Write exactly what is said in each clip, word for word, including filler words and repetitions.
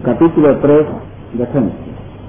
capítulo tres de Génesis.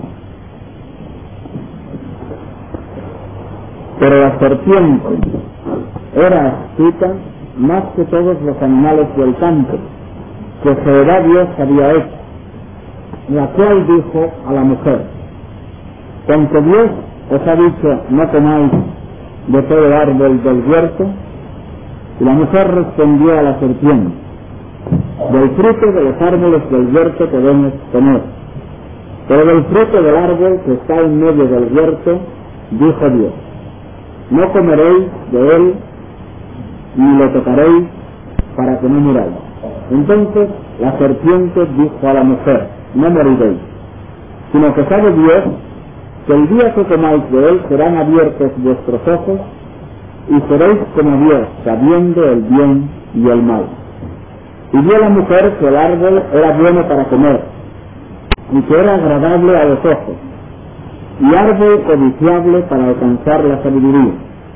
Pero la serpiente era astuta más que todos los animales del campo que Jehová Dios había hecho, la cual dijo a la mujer: con que Dios os ha dicho no comáis de todo el árbol del huerto. Y la mujer respondió a la serpiente: del fruto de los árboles del huerto podemos comer, pero del fruto del árbol que está en medio del huerto, dijo Dios: no comeréis de él ni lo tocaréis, para que no muráis. Entonces la serpiente dijo a la mujer: no moriréis, sino que sabe Dios que el día que comáis de él serán abiertos vuestros ojos, y seréis como Dios, sabiendo el bien y el mal. Y vio la mujer que el árbol era bueno para comer, y que era agradable a los ojos, y árbol codiciable para alcanzar la sabiduría.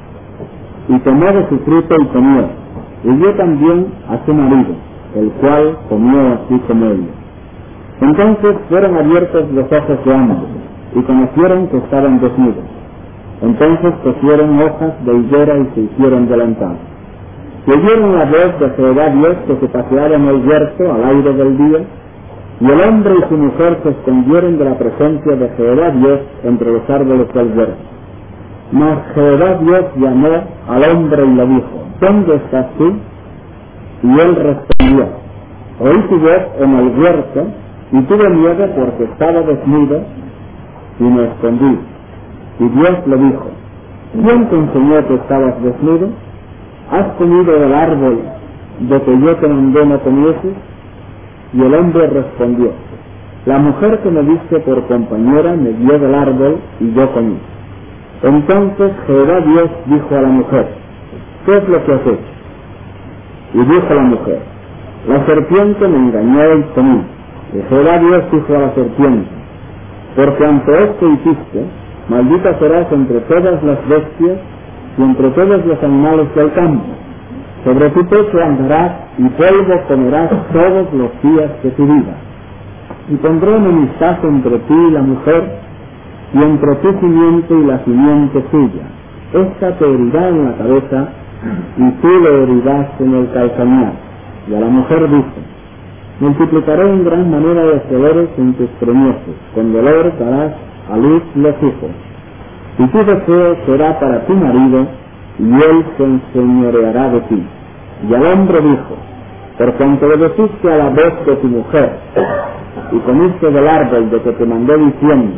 Y tomó de su fruto y comió, y dio también a su marido, el cual comió así como ella. Entonces fueron abiertos los ojos de ambos, y conocieron que estaban desnudos. Entonces cosieron hojas de higuera y se hicieron delantal. Y oyeron la voz de Jehová Dios que se paseaba en el huerto al aire del día, y el hombre y su mujer se escondieron de la presencia de Jehová Dios entre los árboles del huerto. Mas Jehová Dios llamó al hombre y le dijo: ¿dónde estás tú? Y él respondió: oí tu voz en el huerto, y tuve miedo porque estaba desnudo, y me escondí. Y Dios le dijo: ¿quién te enseñó que estabas desnudo? ¿Has comido del árbol de que yo te mandé no comieses? Y el hombre respondió: la mujer que me diste por compañera me dio del árbol y yo comí. Entonces Jehová Dios dijo a la mujer: ¿qué es lo que has hecho? Y dijo la mujer: la serpiente me engañó y comí. Y Jehová Dios dijo a la serpiente: porque ante esto hiciste, maldita serás entre todas las bestias y entre todos los animales del campo. Sobre tu pecho andarás y polvo comerás todos los días de tu vida. Y pondré enemistad entre ti y la mujer, y entre tu simiente y la simiente suya. Esta te herirá en la cabeza, y tú le herirás en el calcañar. Y a la mujer dice: multiplicaré en gran manera los dolores en tus preñeces, con dolor darás a luz los hijos. Y tu deseo será para tu marido, y él se enseñoreará de ti. Y al hombre dijo: por cuanto obedeciste a la voz de tu mujer, y comiste del árbol de que te mandé diciendo: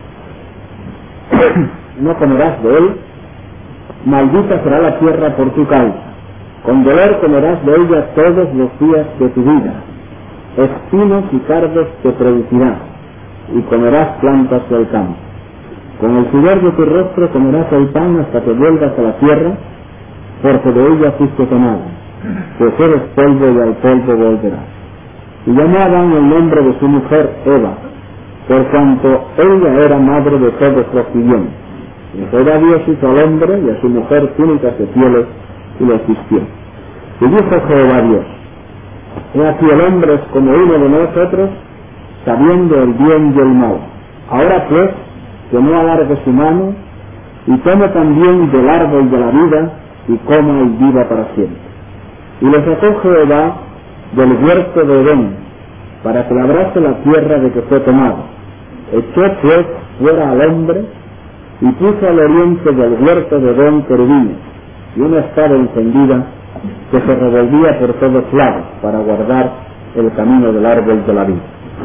no comerás de él, maldita será la tierra por tu causa. Con dolor comerás de ella todos los días de tu vida. Espinos y cardos te producirá, y comerás plantas del campo. Con el sudor de tu rostro comerás el pan hasta que vuelvas a la tierra, porque de ella fuiste tomado, pues eres polvo y al polvo volverás. Y llamaban el nombre de su mujer Eva, por cuanto ella era madre de todos los vivientes. Y Jehová Dios hizo al hombre y a su mujer túnicas de pieles y los vistió. Y dijo Jehová Dios: he aquí el hombre es como uno de nosotros, sabiendo el bien y el mal. Ahora pues, que no alargue su mano, y tome también del árbol de la vida, y coma y viva para siempre. Y le sacó Jehová del huerto de Edén, para que labrase la tierra de que fue tomado. Echó pues fuera al hombre, y puso al oriente del huerto de Edén querubines, y una espada encendida, que se revolvía por todos lados, para guardar el camino del árbol de la vida.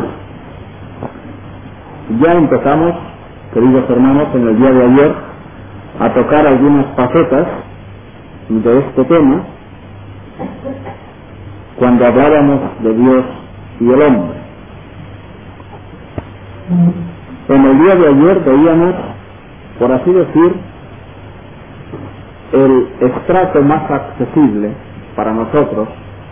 Ya empezamos, queridos hermanos, en el día de ayer, a tocar algunas facetas de este tema, cuando hablábamos de Dios y el hombre. En el día de ayer veíamos, por así decir, el estrato más accesible para nosotros,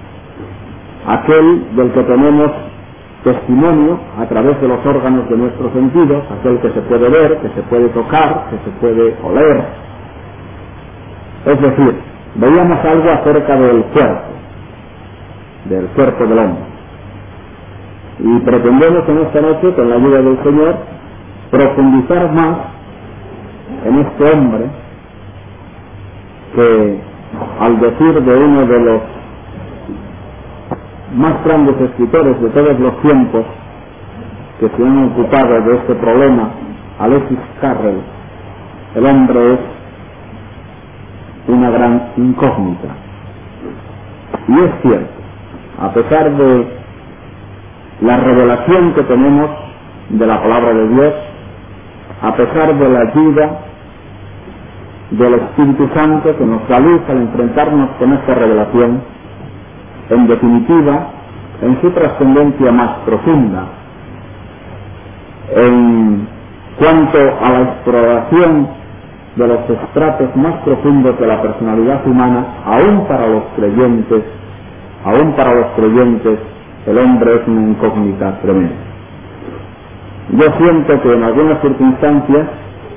aquel del que tenemos testimonio a través de los órganos de nuestros sentidos, aquel que se puede ver, que se puede tocar, que se puede oler. Es decir, veíamos algo acerca del cuerpo, del cuerpo del hombre. Y pretendemos en esta noche, con la ayuda del Señor, profundizar más en este hombre que, al decir de uno de los más grandes escritores de todos los tiempos que se han ocupado de este problema, Alexis Carrel, el hombre es una gran incógnita. Y es cierto, a pesar de la revelación que tenemos de la palabra de Dios, a pesar de la ayuda del Espíritu Santo que nos da luz al enfrentarnos con esta revelación, en definitiva, en su trascendencia más profunda, en cuanto a la exploración de los estratos más profundos de la personalidad humana, aún para los creyentes, aún para los creyentes, el hombre es una incógnita tremenda. Yo siento que en algunas circunstancias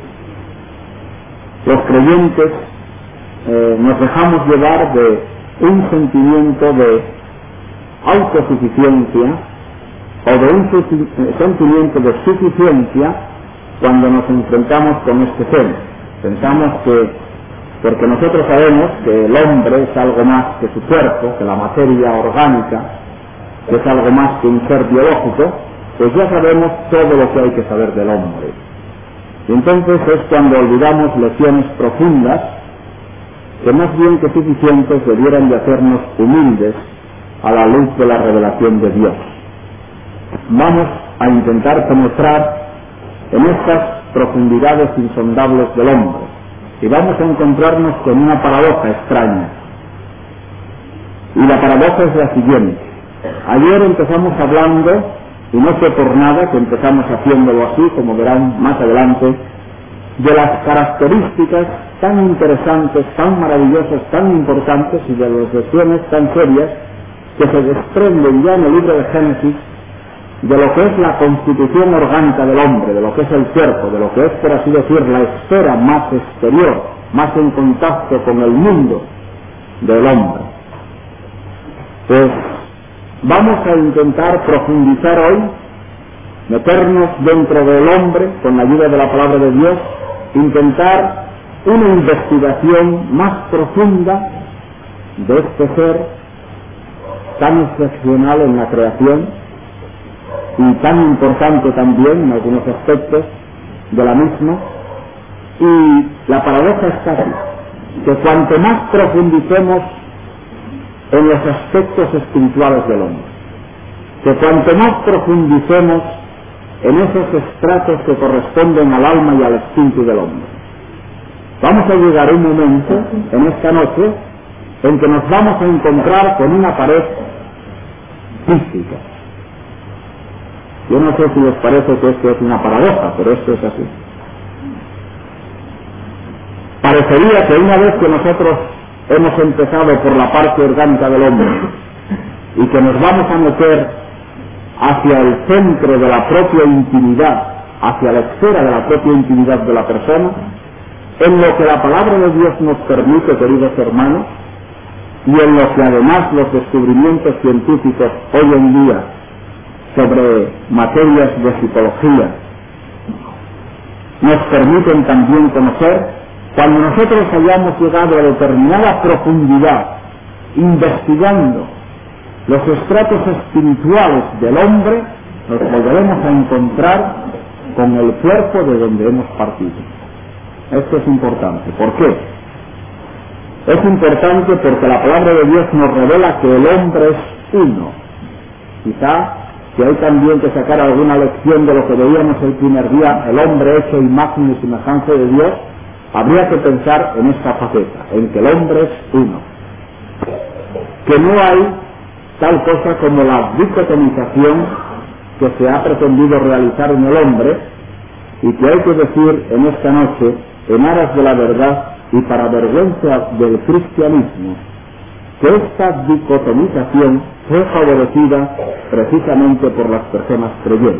los creyentes eh, nos dejamos llevar de un sentimiento de autosuficiencia o de un sentimiento de suficiencia cuando nos enfrentamos con este tema. Pensamos que, porque nosotros sabemos que el hombre es algo más que su cuerpo, que la materia orgánica, que es algo más que un ser biológico, pues ya sabemos todo lo que hay que saber del hombre. Y entonces es cuando olvidamos lecciones profundas que más bien que suficientes debieran de hacernos humildes a la luz de la revelación de Dios. Vamos a intentar penetrar en estas profundidades insondables del hombre y vamos a encontrarnos con una paradoja extraña. Y la paradoja es la siguiente. Ayer empezamos hablando, y no fue por nada que empezamos haciéndolo así, como verán más adelante, de las características tan interesantes, tan maravillosas, tan importantes y de las lecciones tan serias que se desprenden ya en el libro de Génesis de lo que es la constitución orgánica del hombre, de lo que es el cuerpo, de lo que es, por así decir, la esfera más exterior, más en contacto con el mundo del hombre. Pues vamos a intentar profundizar hoy, meternos dentro del hombre con la ayuda de la palabra de Dios, intentar una investigación más profunda de este ser tan excepcional en la creación y tan importante también en algunos aspectos de la misma. Y la paradoja está así, que cuanto más profundicemos en los aspectos espirituales del hombre, que cuanto más profundicemos en esos estratos que corresponden al alma y al espíritu del hombre, vamos a llegar a un momento en esta noche en que nos vamos a encontrar con una pared física. Yo no sé si les parece que esto es una paradoja, pero esto es así. Parecería que una vez que nosotros hemos empezado por la parte orgánica del hombre y que nos vamos a meter hacia el centro de la propia intimidad, hacia la esfera de la propia intimidad de la persona, en lo que la palabra de Dios nos permite, queridos hermanos, y en lo que además los descubrimientos científicos hoy en día sobre materias de psicología nos permiten también conocer, cuando nosotros hayamos llegado a determinada profundidad investigando los estratos espirituales del hombre, nos volveremos a encontrar con el cuerpo de donde hemos partido. Esto es importante. ¿Por qué? Es importante porque la palabra de Dios nos revela que el hombre es uno. Quizá si hay también que sacar alguna lección de lo que veíamos el primer día, el hombre hecho imagen y semejanza de Dios, habría que pensar en esta faceta, en que el hombre es uno. Que no hay tal cosa como la dicotomización que se ha pretendido realizar en el hombre y que hay que decir en esta noche, en aras de la verdad y para vergüenza del cristianismo, que esta dicotomización fue favorecida precisamente por las personas creyentes.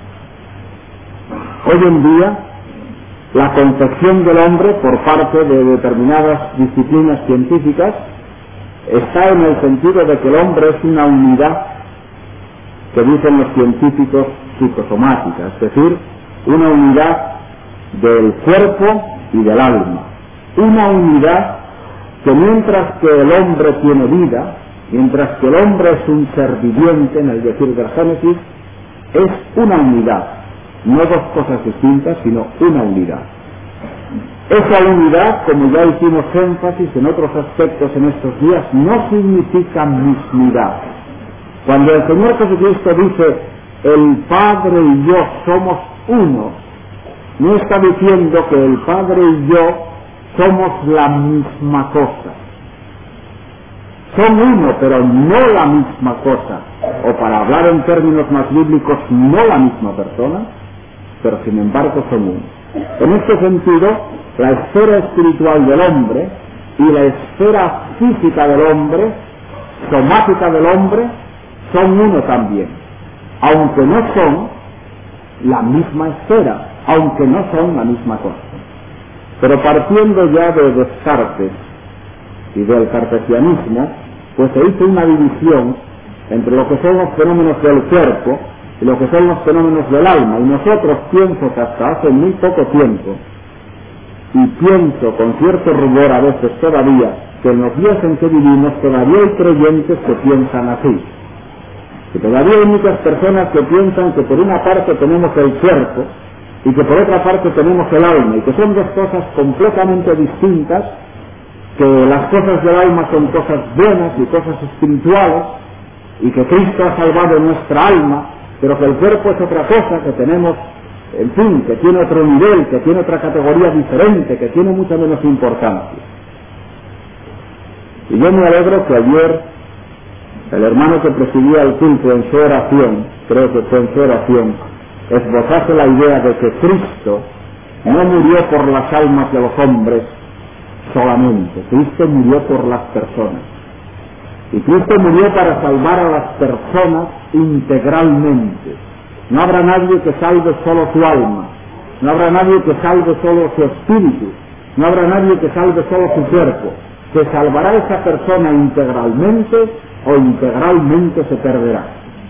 Hoy en día, la concepción del hombre por parte de determinadas disciplinas científicas está en el sentido de que el hombre es una unidad que dicen los científicos psicosomática, es decir, una unidad del cuerpo y del alma. Una unidad que mientras que el hombre tiene vida, mientras que el hombre es un ser viviente, en el decir del Génesis, es una unidad, no dos cosas distintas, sino una unidad. Esa unidad, como ya hicimos énfasis en otros aspectos en estos días, no significa mismidad. Cuando el Señor Jesucristo dice, el Padre y yo somos uno, no está diciendo que el Padre y yo somos la misma cosa. Son uno, pero no la misma cosa. O para hablar en términos más bíblicos, no la misma persona, pero sin embargo son uno. En este sentido, la esfera espiritual del hombre y la esfera física del hombre, somática del hombre, son uno también, aunque no son la misma esfera, aunque no son la misma cosa. Pero partiendo ya de Descartes y del cartesianismo, pues se hizo una división entre lo que son los fenómenos del cuerpo y lo que son los fenómenos del alma. Y nosotros, pienso que hasta hace muy poco tiempo, y pienso con cierto rubor a veces todavía, que en los días en que vivimos todavía hay creyentes que piensan así. Que todavía hay muchas personas que piensan que por una parte tenemos el cuerpo y que por otra parte tenemos el alma, y que son dos cosas completamente distintas, que las cosas del alma son cosas buenas y cosas espirituales, y que Cristo ha salvado nuestra alma, pero que el cuerpo es otra cosa, que tenemos, en fin, que tiene otro nivel, que tiene otra categoría diferente, que tiene mucha menos importancia. Y yo me alegro que ayer el hermano que presidía el culto en su oración, creo que fue en su oración, esbozase la idea de que Cristo no murió por las almas de los hombres solamente, Cristo murió por las personas. Y Cristo murió para salvar a las personas integralmente. No habrá nadie que salve solo su alma, no habrá nadie que salve solo su espíritu, no habrá nadie que salve solo su cuerpo. Se salvará esa persona integralmente o integralmente se perderá.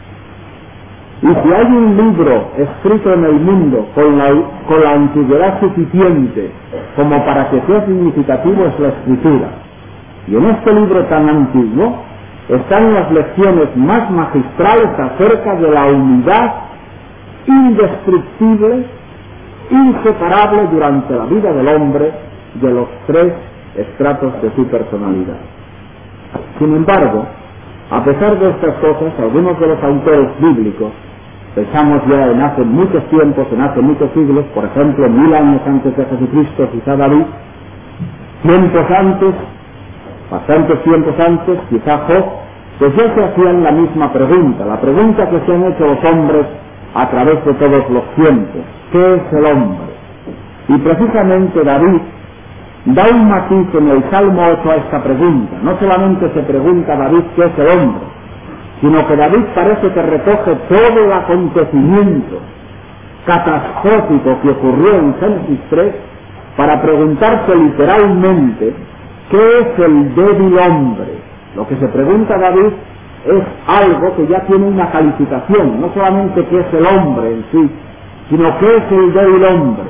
Y si hay un libro escrito en el mundo con la, con la antigüedad suficiente como para que sea significativo, es la Escritura. Y en este libro tan antiguo están las lecciones más magistrales acerca de la unidad indestructible, inseparable durante la vida del hombre de los tres estratos de su personalidad. Sin embargo, a pesar de estas cosas, algunos de los autores bíblicos, pensamos ya en hace muchos tiempos, en hace muchos siglos, por ejemplo, mil años antes de Jesucristo, quizá David, tiempos antes, bastantes tiempos antes, quizá Job, pues ya se hacían la misma pregunta, la pregunta que se han hecho los hombres a través de todos los tiempos: ¿qué es el hombre? Y precisamente David da un matiz en el Salmo ocho a esta pregunta. No solamente se pregunta David qué es el hombre, sino que David parece que recoge todo el acontecimiento catastrófico que ocurrió en Génesis tres para preguntarse literalmente qué es el débil hombre. Lo que se pregunta David es algo que ya tiene una calificación, no solamente qué es el hombre en sí, sino qué es el débil hombre,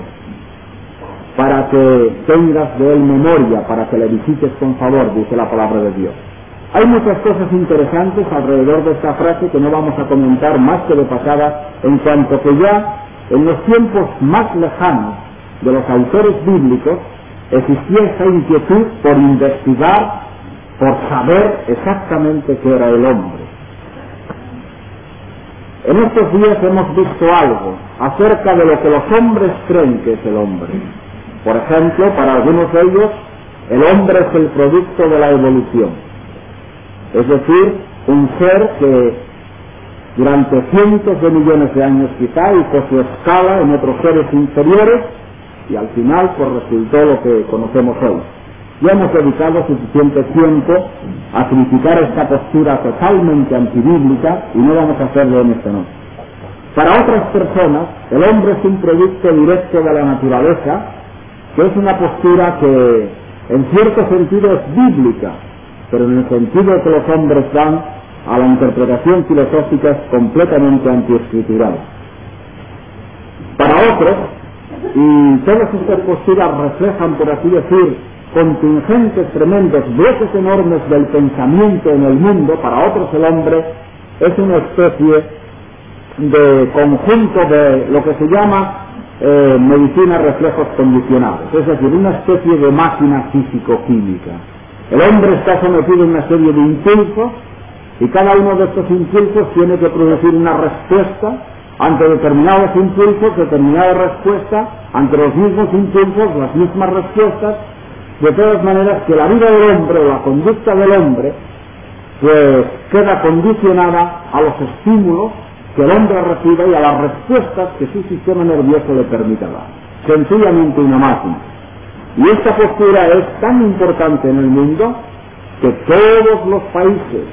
para que tengas de él memoria, para que le visites con favor, dice la palabra de Dios. Hay muchas cosas interesantes alrededor de esta frase que no vamos a comentar más que de pasada, en cuanto que ya en los tiempos más lejanos de los autores bíblicos existía esta inquietud por investigar, por saber exactamente qué era el hombre. En estos días hemos visto algo acerca de lo que los hombres creen que es el hombre. Por ejemplo, para algunos de ellos, el hombre es el producto de la evolución. Es decir, un ser que durante cientos de millones de años quizá hizo su escala en otros seres inferiores y al final pues resultó lo que conocemos hoy. Ya hemos dedicado suficiente tiempo a criticar esta postura totalmente antibíblica y no vamos a hacerlo en esta noche. Para otras personas, el hombre es un producto directo de la naturaleza, que es una postura que en cierto sentido es bíblica, pero en el sentido que los hombres dan a la interpretación filosófica es completamente antiescritural. Para otros, y todas estas posturas reflejan, por así decir, contingentes tremendos, bloques enormes del pensamiento en el mundo, para otros el hombre es una especie de conjunto de lo que se llama eh, medicina reflejos condicionados, es decir, una especie de máquina físico-química. El hombre está sometido a una serie de impulsos y cada uno de estos impulsos tiene que producir una respuesta ante determinados impulsos, determinada respuesta, ante los mismos impulsos, las mismas respuestas, de todas maneras que la vida del hombre o la conducta del hombre pues queda condicionada a los estímulos que el hombre reciba y a las respuestas que su sistema nervioso le permita dar. Sencillamente una máquina. Y esta postura es tan importante en el mundo que todos los países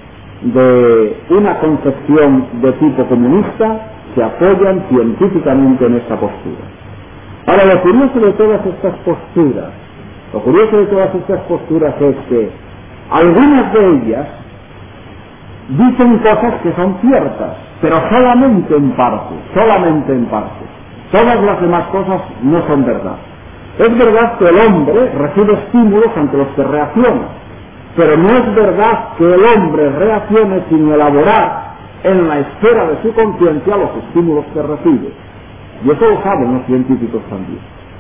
de una concepción de tipo comunista se apoyan científicamente en esta postura. Ahora, lo curioso de todas estas posturas, lo curioso de todas estas posturas es que algunas de ellas dicen cosas que son ciertas, pero solamente en parte, solamente en parte. Todas las demás cosas no son verdad. Es verdad que el hombre recibe estímulos ante los que reacciona, pero no es verdad que el hombre reaccione sin elaborar en la esfera de su conciencia los estímulos que recibe. Y eso lo saben los científicos también.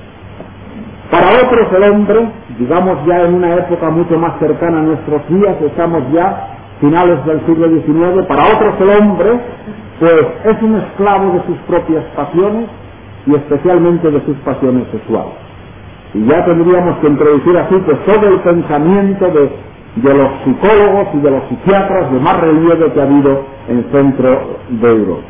Para otros el hombre, digamos ya en una época mucho más cercana a nuestros días, estamos ya finales del siglo diecinueve, para otros el hombre pues es un esclavo de sus propias pasiones y especialmente de sus pasiones sexuales. Y ya tendríamos que introducir así pues todo el pensamiento de, de los psicólogos y de los psiquiatras de más relieve que ha habido en el centro de Europa.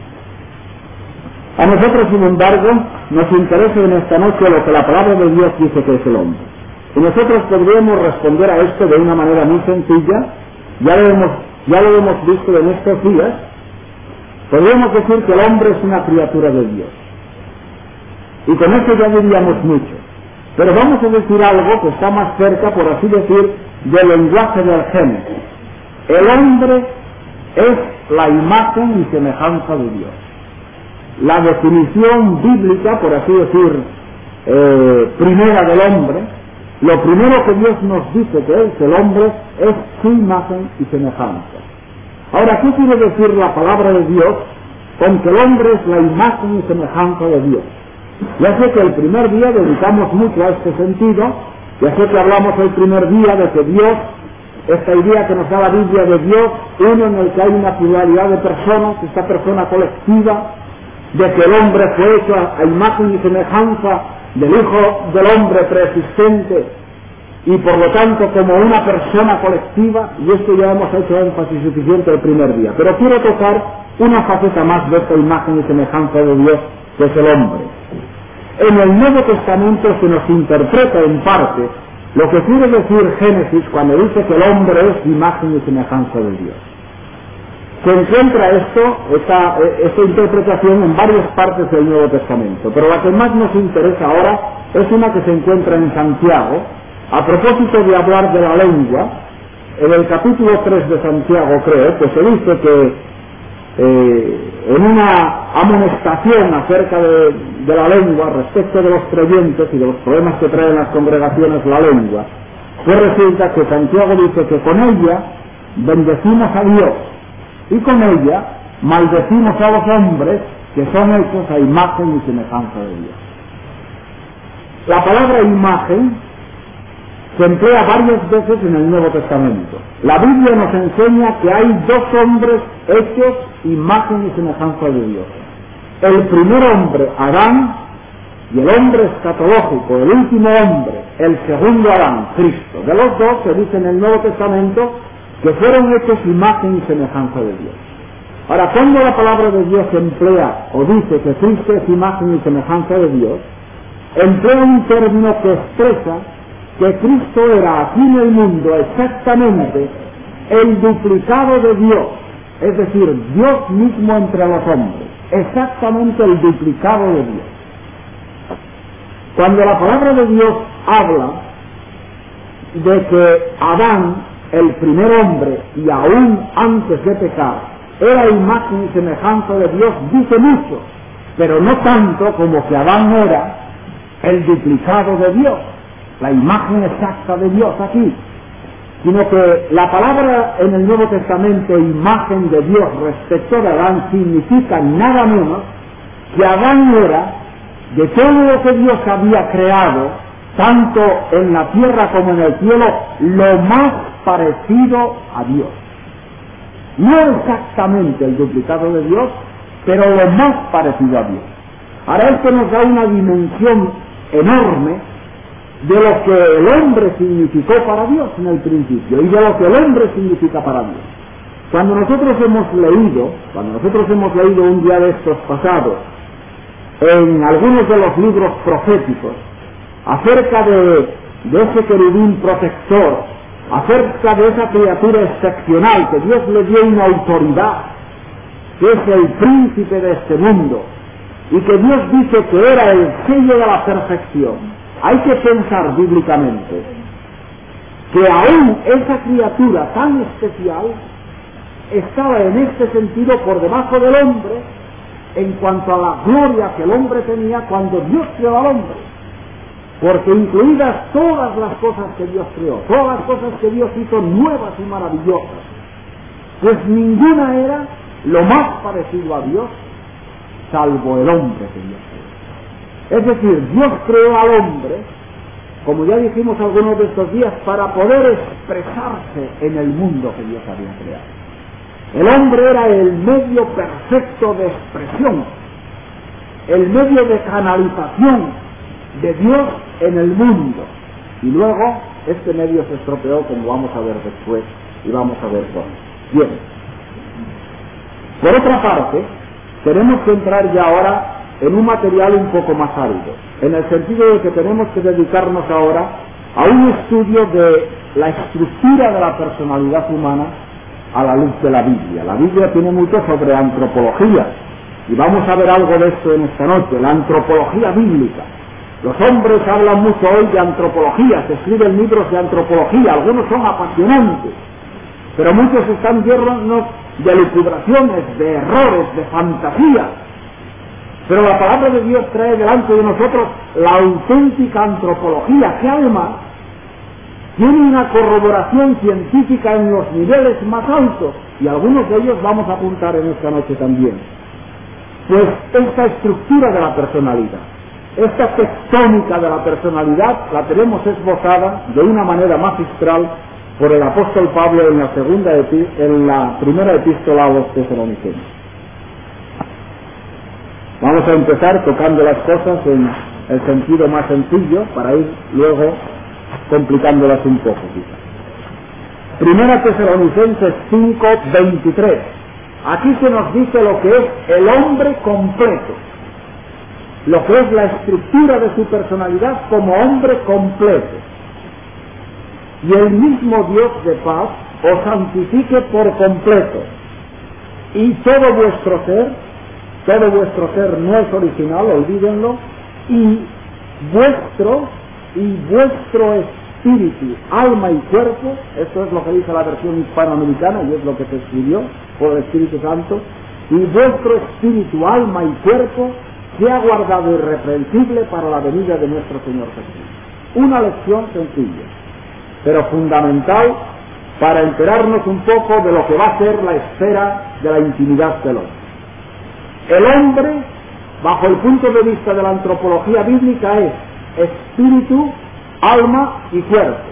A nosotros, sin embargo, nos interesa en esta noche lo que la palabra de Dios dice que es el hombre. Y nosotros podríamos responder a esto de una manera muy sencilla, ya lo hemos, ya lo hemos visto en estos días. Podríamos decir que el hombre es una criatura de Dios. Y con eso ya diríamos mucho. Pero vamos a decir algo que está más cerca, por así decir, del lenguaje del Génesis. El hombre es la imagen y semejanza de Dios. La definición bíblica, por así decir, eh, primera del hombre, lo primero que Dios nos dice que es el hombre es su imagen y semejanza. Ahora, ¿qué quiere decir la palabra de Dios con que el hombre es la imagen y semejanza de Dios? Ya sé que el primer día dedicamos mucho a este sentido, ya sé que hablamos el primer día de que Dios, esta idea que nos da la Biblia de Dios, uno en el que hay una pluralidad de personas, esta persona colectiva, de que el hombre fue hecho a, a imagen y semejanza del Hijo del Hombre preexistente y por lo tanto como una persona colectiva, y esto ya hemos hecho énfasis suficiente el primer día. Pero quiero tocar una faceta más de esta imagen y semejanza de Dios, que es el hombre. En el Nuevo Testamento se nos interpreta en parte lo que quiere decir Génesis cuando dice que el hombre es imagen y semejanza de Dios. Se encuentra esto, esta, esta interpretación en varias partes del Nuevo Testamento, pero la que más nos interesa ahora es una que se encuentra en Santiago. A propósito de hablar de la lengua, en el capítulo tres de Santiago, creo, pues se dice que eh, en una amonestación acerca de, de la lengua, respecto de los creyentes y de los problemas que traen las congregaciones la lengua, pues resulta que Santiago dice que con ella bendecimos a Dios, y con ella maldecimos a los hombres que son hechos a imagen y semejanza de Dios. La palabra imagen se emplea varias veces en el Nuevo Testamento. La Biblia nos enseña que hay dos hombres hechos imagen y semejanza de Dios. El primer hombre, Adán, y el hombre escatológico, el último hombre, el segundo Adán, Cristo. De los dos se dice en el Nuevo Testamento que fueron hechos imagen y semejanza de Dios. Ahora, cuando la palabra de Dios emplea o dice que Cristo es imagen y semejanza de Dios, emplea un término que expresa que Cristo era aquí en el mundo exactamente el duplicado de Dios, es decir, Dios mismo entre los hombres, exactamente el duplicado de Dios. Cuando la palabra de Dios habla de que Adán el primer hombre y aún antes de pecar era imagen y semejanza de Dios, dice mucho, pero no tanto como que Adán era el duplicado de Dios, la imagen exacta de Dios aquí, sino que la palabra en el Nuevo Testamento, imagen de Dios respecto de Adán, significa nada menos que Adán era, de todo lo que Dios había creado, tanto en la tierra como en el cielo, lo más parecido a Dios. No exactamente el duplicado de Dios, pero lo más parecido a Dios. Ahora esto nos da una dimensión enorme de lo que el hombre significó para Dios en el principio y de lo que el hombre significa para Dios. Cuando nosotros hemos leído, cuando nosotros hemos leído un día de estos pasados, en algunos de los libros proféticos, acerca de, de ese querubín protector, acerca de esa criatura excepcional que Dios le dio una autoridad, que es el príncipe de este mundo, y que Dios dice que era el sello de la perfección, hay que pensar bíblicamente que aún esa criatura tan especial estaba en este sentido por debajo del hombre en cuanto a la gloria que el hombre tenía cuando Dios creó al hombre, porque incluidas todas las cosas que Dios creó, todas las cosas que Dios hizo nuevas y maravillosas, pues ninguna era lo más parecido a Dios salvo el hombre que Dios creó. Es decir, Dios creó al hombre, como ya dijimos algunos de estos días, para poder expresarse en el mundo que Dios había creado. El hombre era el medio perfecto de expresión, el medio de canalización de Dios en el mundo. Y luego este medio se estropeó, como vamos a ver después, y vamos a ver cómo. Bien. Por otra parte, tenemos que entrar ya ahora en un material un poco más árido, en el sentido de que tenemos que dedicarnos ahora a un estudio de la estructura de la personalidad humana a la luz de la Biblia. La Biblia tiene mucho sobre antropología, y vamos a ver algo de esto en esta noche, la antropología bíblica. Los hombres hablan mucho hoy de antropología, se escriben libros de antropología, algunos son apasionantes, pero muchos están llenos de lucubraciones, de errores, de fantasía. Pero la palabra de Dios trae delante de nosotros la auténtica antropología, que además tiene una corroboración científica en los niveles más altos, y algunos de ellos vamos a apuntar en esta noche también. Pues esta estructura de la personalidad, esta tectónica de la personalidad, la tenemos esbozada de una manera magistral por el apóstol Pablo en la segunda epi, en la primera epístola a los Tesalonicenses. Vamos a empezar tocando las cosas en el sentido más sencillo para ir luego complicándolas un poco, quizás. Primera Tesalonicenses cinco, veintitrés. Aquí se nos dice lo que es el hombre completo, lo que es la estructura de su personalidad como hombre completo. Y el mismo Dios de paz os santifique por completo, y todo vuestro ser, todo vuestro ser no es original, olvídenlo, y vuestro, y vuestro espíritu, alma y cuerpo, esto es lo que dice la versión hispanoamericana y es lo que se escribió por el Espíritu Santo, y vuestro espíritu, alma y cuerpo sea guardado irreprensible para la venida de nuestro Señor Jesús. Una lección sencilla, pero fundamental para enterarnos un poco de lo que va a ser la esfera de la intimidad del hombre. El hombre, bajo el punto de vista de la antropología bíblica, es espíritu, alma y cuerpo.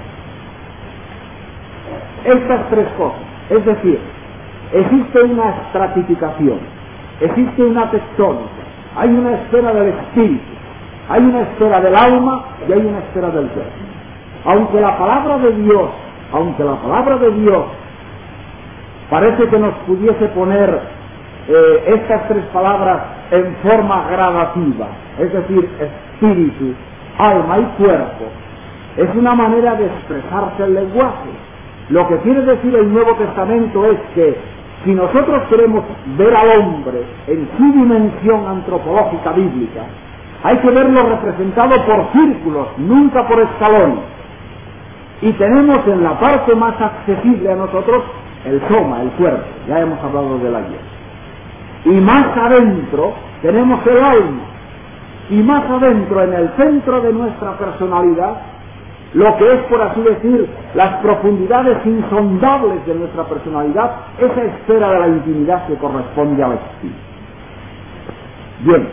Estas tres cosas, es decir, existe una estratificación, existe una tectónica, hay una esfera del espíritu, hay una esfera del alma y hay una esfera del cuerpo. Aunque la palabra de Dios, aunque la palabra de Dios parece que nos pudiese poner eh, estas tres palabras en forma gradativa, es decir, espíritu, alma y cuerpo, es una manera de expresarse el lenguaje. Lo que quiere decir el Nuevo Testamento es que si nosotros queremos ver al hombre en su dimensión antropológica bíblica, hay que verlo representado por círculos, nunca por escalones. Y tenemos en la parte más accesible a nosotros el soma, el cuerpo, ya hemos hablado del ayer. Y más adentro tenemos el alma. Y más adentro, en el centro de nuestra personalidad, lo que es, por así decir, las profundidades insondables de nuestra personalidad, esa esfera de la intimidad que corresponde al espíritu. Bien,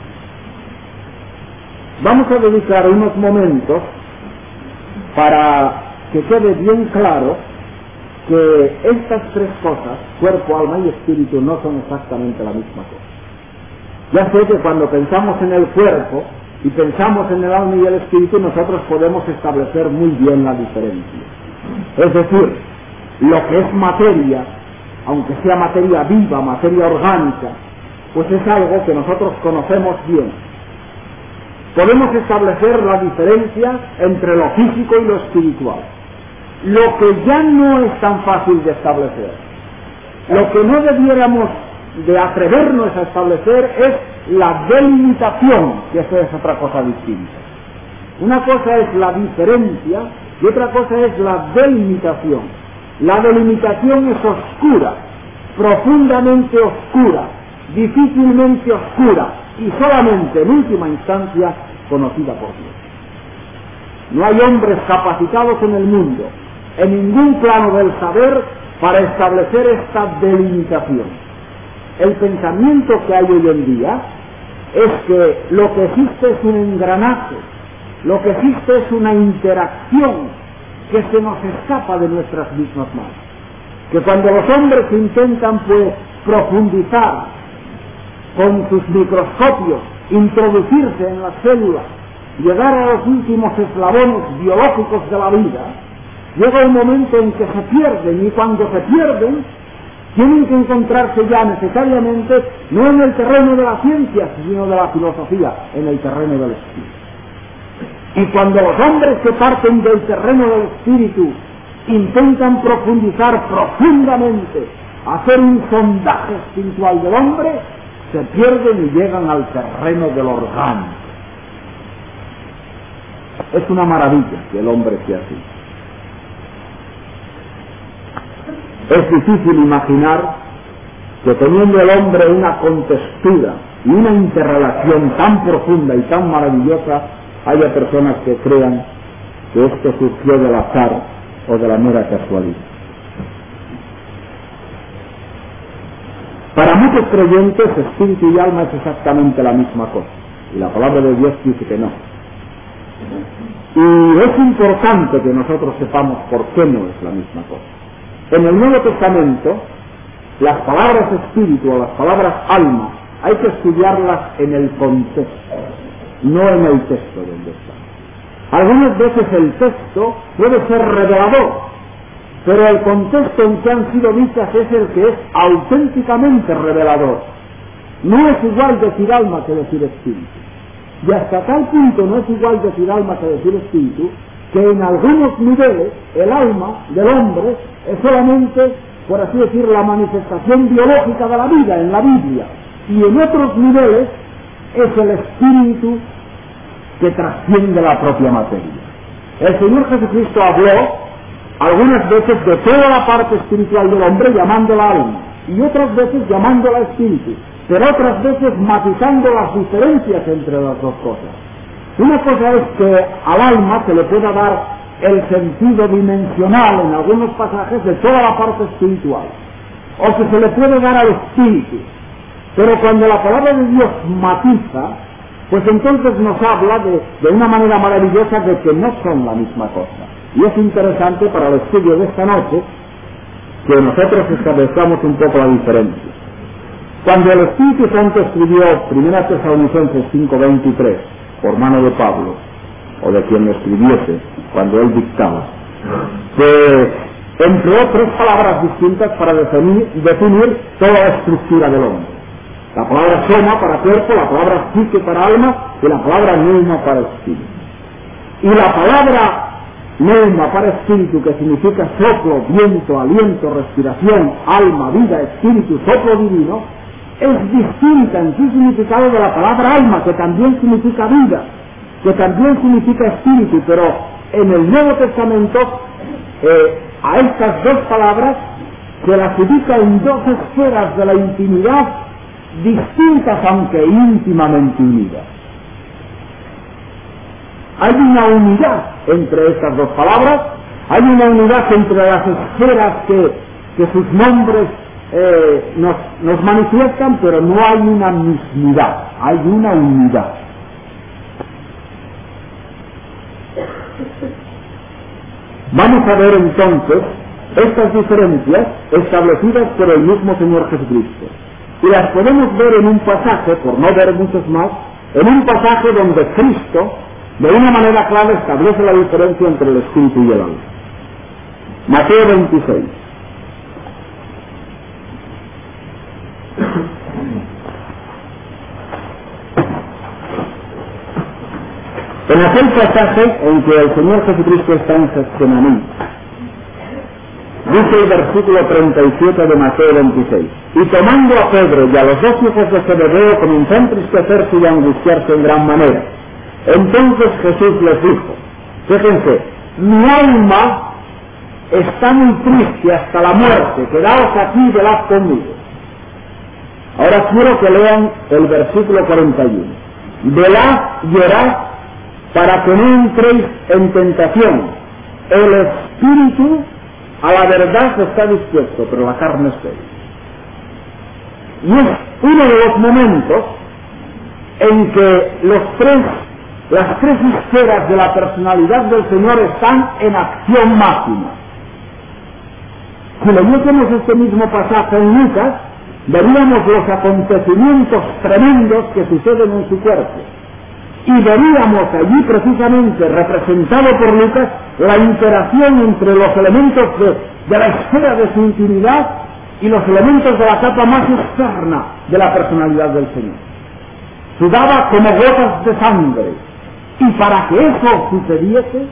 vamos a dedicar unos momentos para que quede bien claro que estas tres cosas, cuerpo, alma y espíritu, no son exactamente la misma cosa. Ya sé que cuando pensamos en el cuerpo y pensamos en el alma y el espíritu, nosotros podemos establecer muy bien la diferencia. Es decir, lo que es materia, aunque sea materia viva, materia orgánica, pues es algo que nosotros conocemos bien. Podemos establecer la diferencia entre lo físico y lo espiritual. Lo que ya no es tan fácil de establecer, lo que no debiéramos de atrevernos a establecer es la delimitación, que eso es otra cosa distinta. Una cosa es la diferencia y otra cosa es la delimitación. La delimitación es oscura, profundamente oscura, difícilmente oscura y solamente en última instancia conocida por Dios. No hay hombres capacitados en el mundo, en ningún plano del saber, para establecer esta delimitación. El pensamiento que hay hoy en día es que lo que existe es un engranaje, lo que existe es una interacción que se nos escapa de nuestras mismas manos. Que cuando los hombres intentan pues profundizar con sus microscopios, introducirse en las células, llegar a los últimos eslabones biológicos de la vida, llega un momento en que se pierden, y cuando se pierden tienen que encontrarse ya necesariamente no en el terreno de la ciencia, sino de la filosofía, en el terreno del espíritu. Y cuando los hombres que parten del terreno del espíritu intentan profundizar profundamente, hacer un sondaje espiritual del hombre, se pierden y llegan al terreno del orgánico. Es una maravilla que el hombre sea así. Es difícil imaginar que teniendo el hombre una contextura y una interrelación tan profunda y tan maravillosa, haya personas que crean que esto surgió del azar o de la mera casualidad. Para muchos creyentes, espíritu y alma es exactamente la misma cosa, y la palabra de Dios dice que no. Y es importante que nosotros sepamos por qué no es la misma cosa. En el Nuevo Testamento, las palabras espíritu o las palabras alma hay que estudiarlas en el contexto, no en el texto donde está. Algunas veces el texto puede ser revelador, pero el contexto en que han sido dichas es el que es auténticamente revelador. No es igual decir alma que decir espíritu. Y hasta tal punto no es igual decir alma que decir espíritu, que en algunos niveles el alma del hombre es solamente, por así decir, la manifestación biológica de la vida en la Biblia, y en otros niveles es el espíritu que trasciende la propia materia. El Señor Jesucristo habló algunas veces de toda la parte espiritual del hombre llamándola alma, y otras veces llamándola espíritu, pero otras veces matizando las diferencias entre las dos cosas. Una cosa es que al alma se le pueda dar el sentido dimensional en algunos pasajes de toda la parte espiritual, o que se le puede dar al espíritu, pero cuando la palabra de Dios matiza, pues entonces nos habla de, de una manera maravillosa de que no son la misma cosa. Y es interesante para el estudio de esta noche que nosotros establezcamos un poco la diferencia. Cuando el Espíritu Santo escribió primera Tesalonicenses cinco veintitrés por mano de Pablo, o de quien lo escribiese, cuando él dictaba, pues empleó tres palabras distintas para definir, definir toda la estructura del hombre. La palabra soma para cuerpo, la palabra psique para alma y la palabra neuma para espíritu. Y la palabra neuma para espíritu, que significa soplo, viento, aliento, respiración, alma, vida, espíritu, soplo divino, es distinta en su significado de la palabra alma, que también significa vida, que también significa espíritu, pero en el Nuevo Testamento eh, a estas dos palabras que las ubica en dos esferas de la intimidad distintas aunque íntimamente unidas. Hay una unidad entre estas dos palabras, hay una unidad entre las esferas que, que sus nombres eh, nos, nos manifiestan, pero no hay una mismidad, hay una unidad. Vamos a ver entonces estas diferencias establecidas por el mismo Señor Jesucristo. Y las podemos ver en un pasaje, por no ver muchos más, en un pasaje donde Cristo, de una manera clara, establece la diferencia entre el espíritu y el alma. Mateo veintiséis. En aquel pasaje en que el Señor Jesucristo está en Getsemaní, dice el versículo treinta y siete de Mateo veintiséis, y tomando a Pedro y a los dos hijos de Zebedeo, comenzó a entristecerse y a angustiarse en gran manera. Entonces Jesús les dijo, fíjense, mi alma está muy triste hasta la muerte, quedaos aquí y velad conmigo. Ahora quiero que lean el versículo cuarenta y uno. Velad y orad para que no entréis en tentación. El espíritu a la verdad está dispuesto, pero la carne es débil. Y es uno de los momentos en que los tres, las tres esferas de la personalidad del Señor están en acción máxima. Si leyésemos este mismo pasaje en Lucas, veríamos los acontecimientos tremendos que suceden en su cuerpo. Y veríamos allí precisamente, representado por Lucas, la interacción entre los elementos de, de la esfera de su intimidad y los elementos de la capa más externa de la personalidad del Señor. Sudaba como gotas de sangre. Y para que eso sucediese,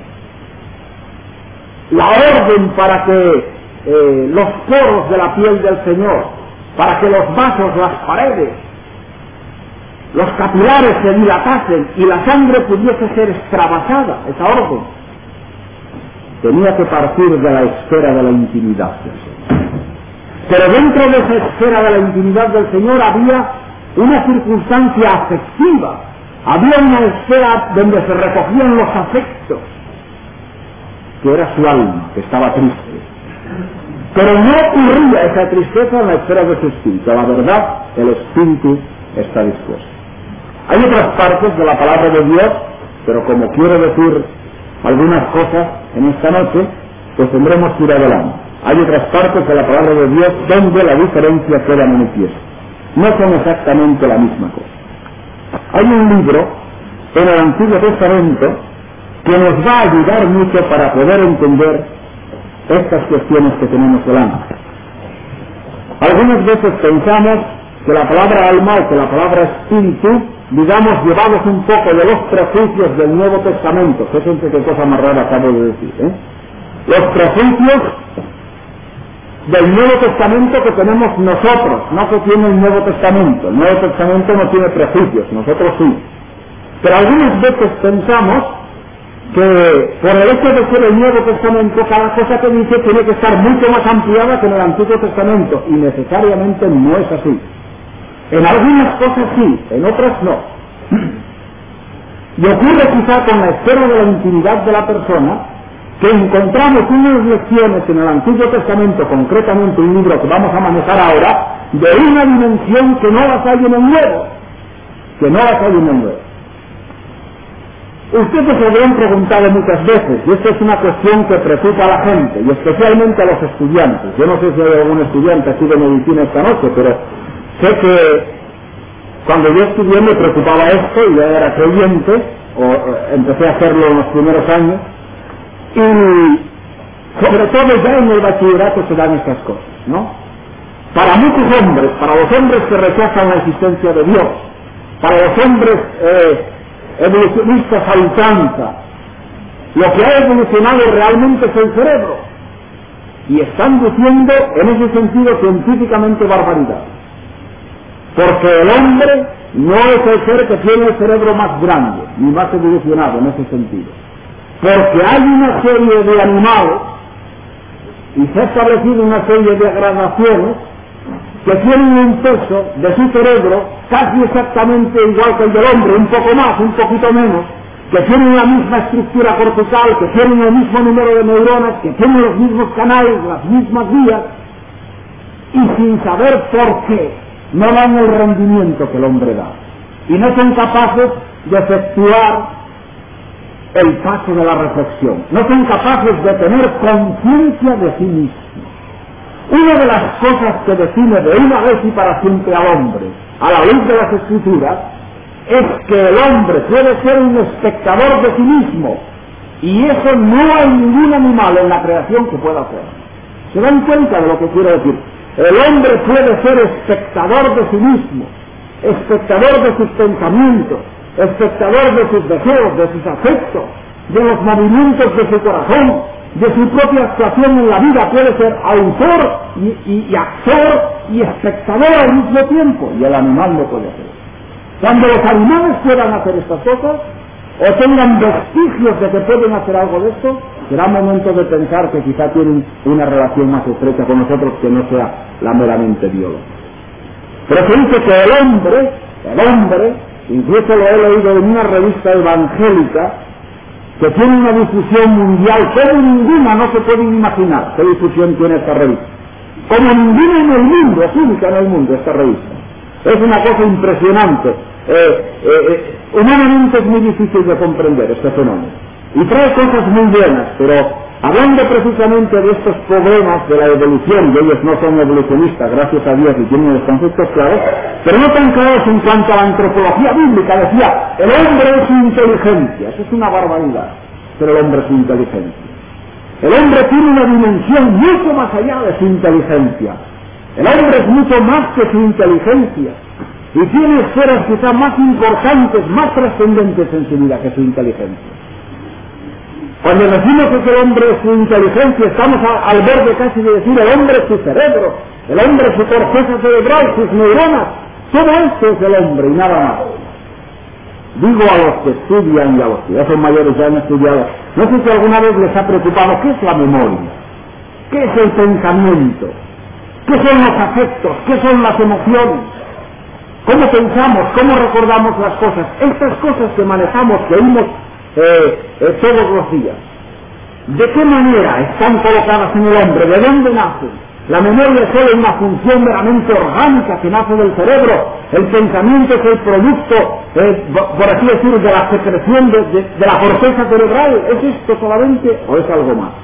la orden para que eh, los poros de la piel del Señor, para que los vasos, las paredes, los capilares se dilatasen y la sangre pudiese ser extravasada, esa orden tenía que partir de la esfera de la intimidad del Señor. Pero dentro de esa esfera de la intimidad del Señor había una circunstancia afectiva, había una esfera donde se recogían los afectos, que era su alma, que estaba triste. Pero no ocurría esa tristeza en la esfera de su espíritu. A la verdad, el espíritu está dispuesto. Hay otras partes de la palabra de Dios, pero como quiero decir algunas cosas en esta noche, pues tendremos que ir adelante. Hay otras partes de la palabra de Dios donde la diferencia queda manifiesta. No son exactamente la misma cosa. Hay un libro en el Antiguo Testamento que nos va a ayudar mucho para poder entender estas cuestiones que tenemos delante. Algunas veces pensamos que la palabra alma o que la palabra espíritu, digamos, llevados un poco de los prejuicios del Nuevo Testamento. Fíjense qué cosa más rara acabo de decir, ¿eh? Los prejuicios del Nuevo Testamento que tenemos nosotros, no que tiene el Nuevo Testamento. El Nuevo Testamento no tiene prejuicios, nosotros sí. Pero algunas veces pensamos que por el hecho de ser el Nuevo Testamento, cada cosa que dice tiene que estar mucho más ampliada que en el Antiguo Testamento, y necesariamente no es así. En algunas cosas sí, en otras no. Y ocurre quizá con la esfera de la intimidad de la persona, que encontramos unas lecciones en el Antiguo Testamento, concretamente un libro que vamos a manejar ahora, de una dimensión que no las hay en el Nuevo, que no las hay en el Nuevo. Ustedes se lo han preguntado muchas veces, y esta es una cuestión que preocupa a la gente, y especialmente a los estudiantes. Yo no sé si hay algún estudiante aquí de medicina esta noche, pero sé que cuando yo estudié me preocupaba esto, y ya era creyente, o, o empecé a hacerlo en los primeros años, y sobre todo ya en el bachillerato se dan estas cosas, ¿no? Para muchos hombres, para los hombres que rechazan la existencia de Dios, para los hombres eh, evolucionistas a ultranza, lo que ha evolucionado realmente es el cerebro, y están diciendo en ese sentido científicamente barbaridad, porque el hombre no es el ser que tiene el cerebro más grande ni más evolucionado en ese sentido. porque hay una serie de animales y se ha establecido una serie de gradaciones que tienen un peso de su cerebro casi exactamente igual que el del hombre, un poco más, un poquito menos, que tienen la misma estructura cortical, que tienen el mismo número de neuronas, que tienen los mismos canales, las mismas vías, y sin saber por qué no dan el rendimiento que el hombre da. Y no son capaces de efectuar el paso de la reflexión, no son capaces de tener conciencia de sí mismos. Una de las cosas que define de una vez y para siempre al hombre, a la luz de las Escrituras, es que el hombre puede ser un espectador de sí mismo, y eso no hay ningún animal en la creación que pueda hacer. ¿Se dan cuenta de lo que quiero decir? El hombre puede ser espectador de sí mismo, espectador de sus pensamientos, espectador de sus deseos, de sus afectos, de los movimientos de su corazón, de su propia actuación en la vida. Puede ser autor y, y, y actor y espectador al mismo tiempo, y el animal no puede hacer. Cuando los animales puedan hacer estas cosas, o tengan vestigios de que pueden hacer algo de esto, será momento de pensar que quizá tienen una relación más estrecha con nosotros que no sea la meramente biológica. Pero se dice que el hombre, el hombre, incluso lo he leído en una revista evangélica, que tiene una difusión mundial como ninguna, no se pueden imaginar qué difusión tiene esta revista. Como ninguna en el mundo, es única en el mundo esta revista. Es una cosa impresionante. Eh, eh, eh, humanamente es muy difícil de comprender este fenómeno. Y trae cosas muy buenas, pero hablando precisamente de estos problemas de la evolución, y ellos no son evolucionistas, gracias a Dios, y tienen los conceptos claros, pero no tan claros en cuanto a la antropología bíblica. Decía, el hombre es su inteligencia, eso es una barbaridad, pero el hombre es su inteligencia. El hombre tiene una dimensión mucho más allá de su inteligencia. El hombre es mucho más que su inteligencia, y tiene esferas quizá más importantes, más trascendentes en su vida que su inteligencia. Cuando decimos que el hombre es su inteligencia, estamos a, al borde casi de decir el hombre es su cerebro, el hombre es su corteza cerebral, sus neuronas. Todo esto es el hombre y nada más. Digo a los que estudian y a los que ya son mayores, ya han estudiado, no sé si alguna vez les ha preocupado qué es la memoria, qué es el pensamiento, qué son los afectos, qué son las emociones, cómo pensamos, cómo recordamos las cosas. Estas cosas que manejamos, que oímos Eh, eh, todos los días, ¿de qué manera están colocadas en el hombre? ¿De dónde nacen? La memoria es solo una función meramente orgánica que nace del cerebro. El pensamiento es el producto, eh, por así decir, de la secreción de, de, de la corteza cerebral. ¿Es esto solamente o es algo más?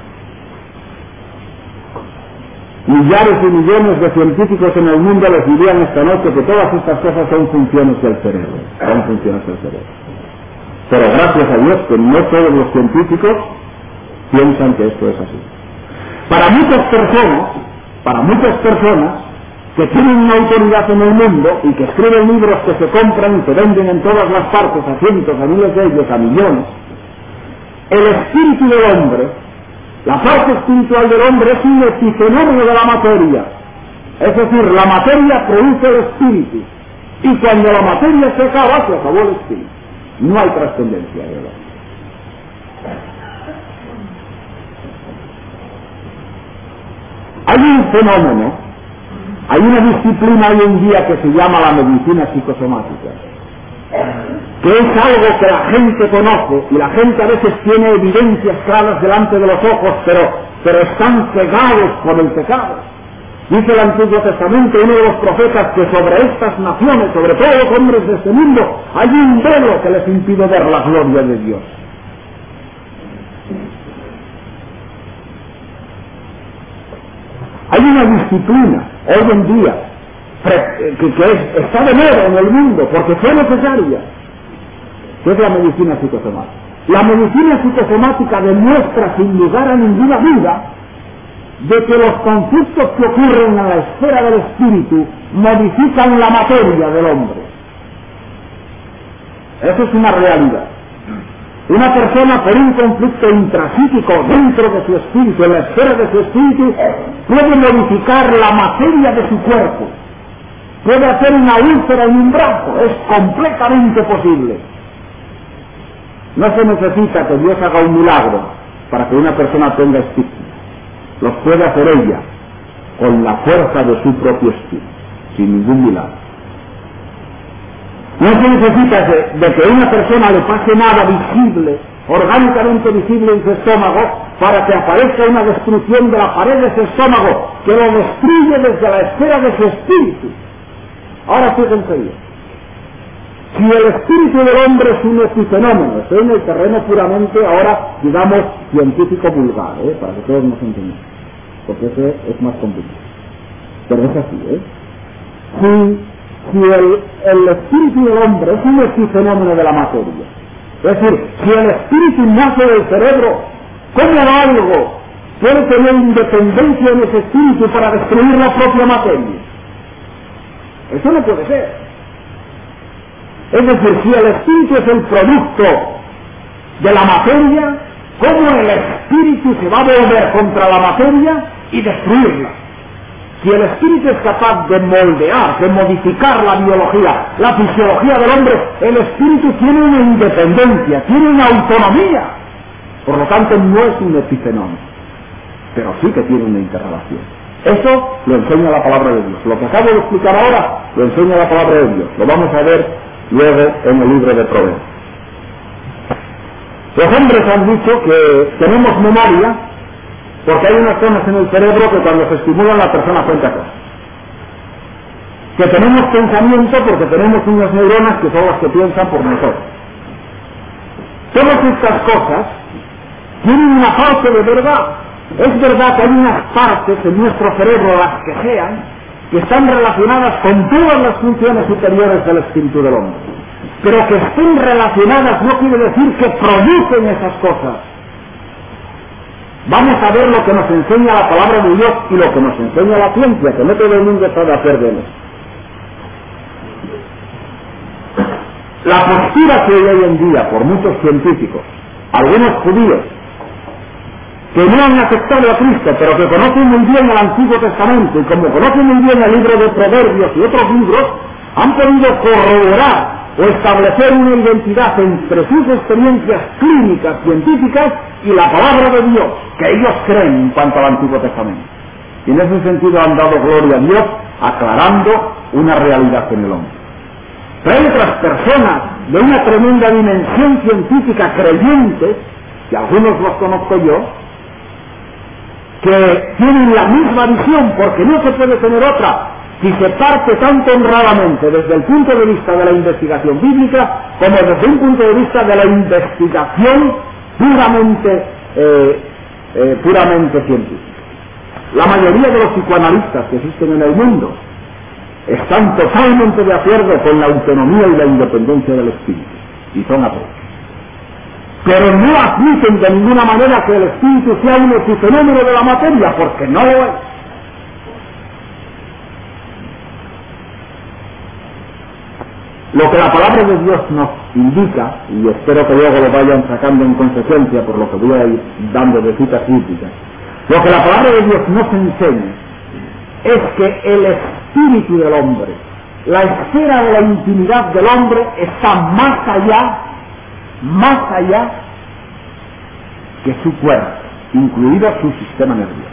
Millares y millones de científicos en el mundo les dirían esta noche que todas estas cosas son funciones del cerebro, son funciones del cerebro. Pero gracias a Dios que no todos los científicos piensan que esto es así. Para muchas personas, para muchas personas que tienen una autoridad en el mundo y que escriben libros que se compran y se venden en todas las partes, a cientos, a miles de ellos, a millones, el espíritu del hombre, la parte espiritual del hombre es un epifenómeno de la materia. Es decir, la materia produce el espíritu, y cuando la materia se acaba, se acabó el espíritu. No hay trascendencia de verdad. Hay un fenómeno, hay una disciplina hoy en día que se llama la medicina psicosomática, que es algo que la gente conoce y la gente a veces tiene evidencias claras delante de los ojos, pero, pero están cegados por el pecado. Dice el Antiguo Testamento, uno de los profetas, que sobre estas naciones, sobre todos los hombres de este mundo, hay un velo que les impide ver la gloria de Dios. Hay una disciplina hoy en día que, que es, está de moda en el mundo porque fue necesaria, que es la medicina psicosomática. La medicina psicosomática demuestra sin lugar a ninguna duda de que los conflictos que ocurren en la esfera del espíritu modifican la materia del hombre. Eso es una realidad. Una persona por un conflicto intrapsíquico dentro de su espíritu, en la esfera de su espíritu, puede modificar la materia de su cuerpo. Puede hacer una úlcera en un brazo, es completamente posible. No se necesita que Dios haga un milagro para que una persona tenga espíritu. Los puede hacer ella con la fuerza de su propio espíritu, sin ningún milagro. No se necesita de, de que a una persona le pase nada visible, orgánicamente visible en su estómago, para que aparezca una destrucción de la pared de su estómago, que lo destruye desde la esfera de su espíritu. Ahora fíjense bien. Si el espíritu del hombre es un epifenómeno, estoy en el terreno puramente, ahora, digamos, científico vulgar, ¿eh? Para que todos nos entendamos, porque ese es más complicado. Pero es así, ¿eh? Si, si el, el espíritu del hombre es un epifenómeno de la materia, es decir, si el espíritu nace del cerebro, ¿cómo algo puede tener independencia en ese espíritu para destruir la propia materia? Eso no puede ser. Es decir, si el espíritu es el producto de la materia, ¿cómo el espíritu se va a volver contra la materia y destruirla? Si el espíritu es capaz de moldear, de modificar la biología, la fisiología del hombre, el espíritu tiene una independencia, tiene una autonomía. Por lo tanto, no es un epifenómeno, pero sí que tiene una interrelación. Eso lo enseña la palabra de Dios. Lo que acabo de explicar ahora lo enseña la palabra de Dios. Lo vamos a ver luego en el libro de Proverbios. Los hombres han dicho que tenemos memoria porque hay unas zonas en el cerebro que cuando se estimulan la persona cuenta cosas. Que tenemos pensamiento porque tenemos unas neuronas que son las que piensan por nosotros. Todas estas cosas tienen una parte de verdad. Es verdad que hay unas partes en nuestro cerebro, las que sean, que están relacionadas con todas las funciones superiores del espíritu del hombre. Pero que estén relacionadas no quiere decir que producen esas cosas. Vamos a ver lo que nos enseña la palabra de Dios y lo que nos enseña la ciencia, que no todo el mundo está de acuerdo en eso. La postura que hay hoy en día por muchos científicos, algunos judíos, que no han aceptado a Cristo, pero que conocen muy bien el Antiguo Testamento, y como conocen muy bien el libro de Proverbios y otros libros, han podido corroborar o establecer una identidad entre sus experiencias clínicas, científicas, y la palabra de Dios, que ellos creen en cuanto al Antiguo Testamento. Y en ese sentido han dado gloria a Dios, aclarando una realidad en el hombre. Pero hay otras personas de una tremenda dimensión científica creyentes, y algunos los conozco yo, que tienen la misma visión, porque no se puede tener otra, si se parte tanto honradamente desde el punto de vista de la investigación bíblica, como desde un punto de vista de la investigación puramente, eh, eh, puramente científica. La mayoría de los psicoanalistas que existen en el mundo están totalmente de acuerdo con la autonomía y la independencia del espíritu, y son ateos. Pero no admiten de ninguna manera que el espíritu sea un epifenómeno de la materia, porque no lo es. Lo que la palabra de Dios nos indica, y espero que luego lo vayan sacando en consecuencia por lo que voy a ir dando de citas bíblicas, lo que la palabra de Dios nos enseña es que el espíritu del hombre, la esfera de la intimidad del hombre, está más allá más allá que su cuerpo, incluido su sistema nervioso.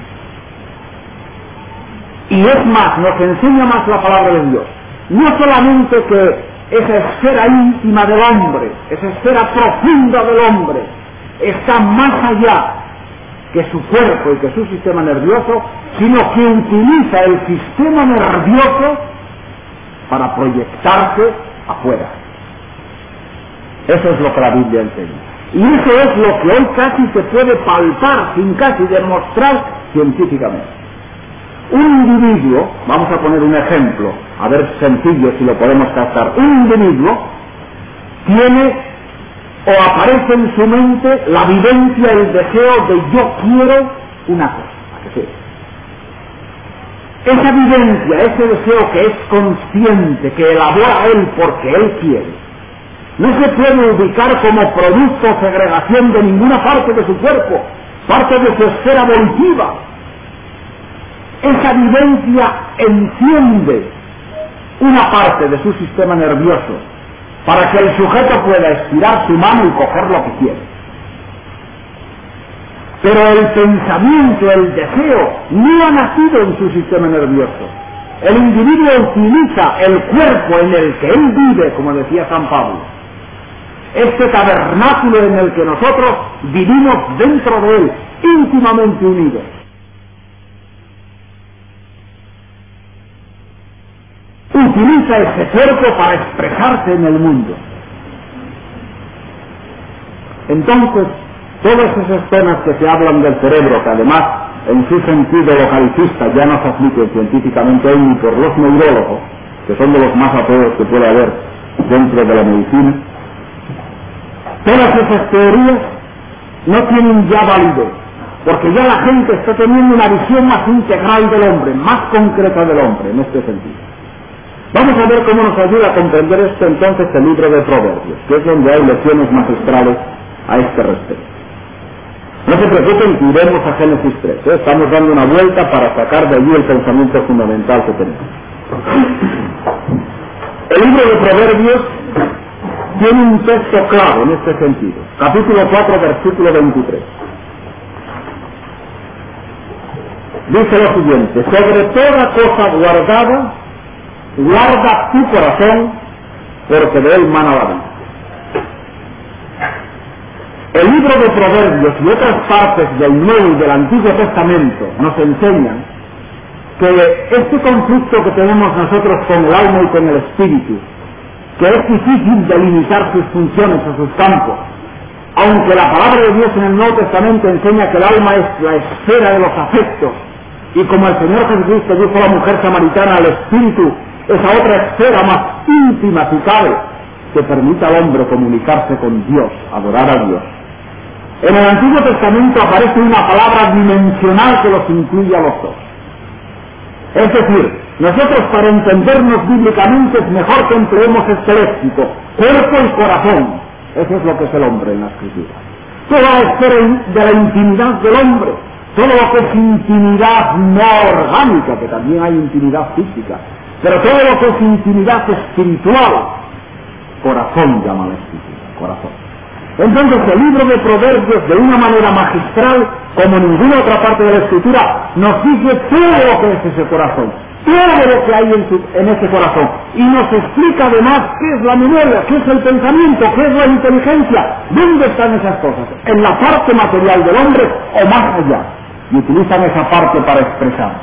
Y es más, nos enseña más la palabra de Dios. No solamente que esa esfera íntima del hombre, esa esfera profunda del hombre, está más allá que su cuerpo y que su sistema nervioso, sino que utiliza el sistema nervioso para proyectarse afuera. Eso es lo que la Biblia enseña. Y eso es lo que hoy casi se puede palpar, sin casi demostrar científicamente. Un individuo, vamos a poner un ejemplo, a ver sencillo si lo podemos captar. Un individuo tiene o aparece en su mente la vivencia, el deseo de yo quiero una cosa. ¿A qué sea? Esa vivencia, ese deseo que es consciente, que elabora él porque él quiere, no se puede ubicar como producto o segregación de ninguna parte de su cuerpo, parte de su esfera volitiva. Esa vivencia enciende una parte de su sistema nervioso para que el sujeto pueda estirar su mano y coger lo que quiere. Pero el pensamiento, el deseo, no ha nacido en su sistema nervioso. El individuo utiliza el cuerpo en el que él vive, como decía San Pablo, este tabernáculo en el que nosotros vivimos dentro de él, íntimamente unidos. Utiliza ese cuerpo para expresarse en el mundo. Entonces, todas esas zonas que se hablan del cerebro, que además en su sentido localista ya no se apliquen científicamente hoy ni por los neurólogos, que son de los más ateos que puede haber dentro de la medicina, todas esas teorías no tienen ya validez, porque ya la gente está teniendo una visión más integral del hombre, más concreta del hombre en este sentido. Vamos a ver cómo nos ayuda a comprender esto entonces el libro de Proverbios, que es donde hay lecciones magistrales a este respecto. No se preocupen que iremos a Génesis tres, ¿eh? Estamos dando una vuelta para sacar de allí el pensamiento fundamental que tenemos. El libro de Proverbios tiene un texto claro en este sentido. Capítulo cuatro, versículo veintitrés. Dice lo siguiente: sobre toda cosa guardada, guarda tu corazón, porque de él mana la vida. El libro de Proverbios y otras partes del Nuevo y del Antiguo Testamento nos enseñan que este conflicto que tenemos nosotros con el alma y con el espíritu, que es difícil delimitar sus funciones o sus campos, aunque la palabra de Dios en el Nuevo Testamento enseña que el alma es la esfera de los afectos, y como el Señor Jesucristo dijo a la mujer samaritana, el espíritu, esa otra esfera más íntima, si cabe, que permite al hombre comunicarse con Dios, adorar a Dios. En el Antiguo Testamento aparece una palabra dimensional que los incluye a los dos. Es decir, nosotros para entendernos bíblicamente es mejor que empleemos este léxico, cuerpo y corazón. Eso es lo que es el hombre en la Escritura. Toda la esfera de la intimidad del hombre, todo lo que es intimidad no orgánica, que también hay intimidad física, pero todo lo que es intimidad espiritual, corazón llama la Escritura, corazón. Entonces el libro de Proverbios, de una manera magistral, como ninguna otra parte de la Escritura, nos dice todo lo que es ese corazón, todo lo que hay en, su, en ese corazón, y nos explica además qué es la memoria, qué es el pensamiento, qué es la inteligencia, dónde están esas cosas, en la parte material del hombre o más allá, y utilizan esa parte para expresar.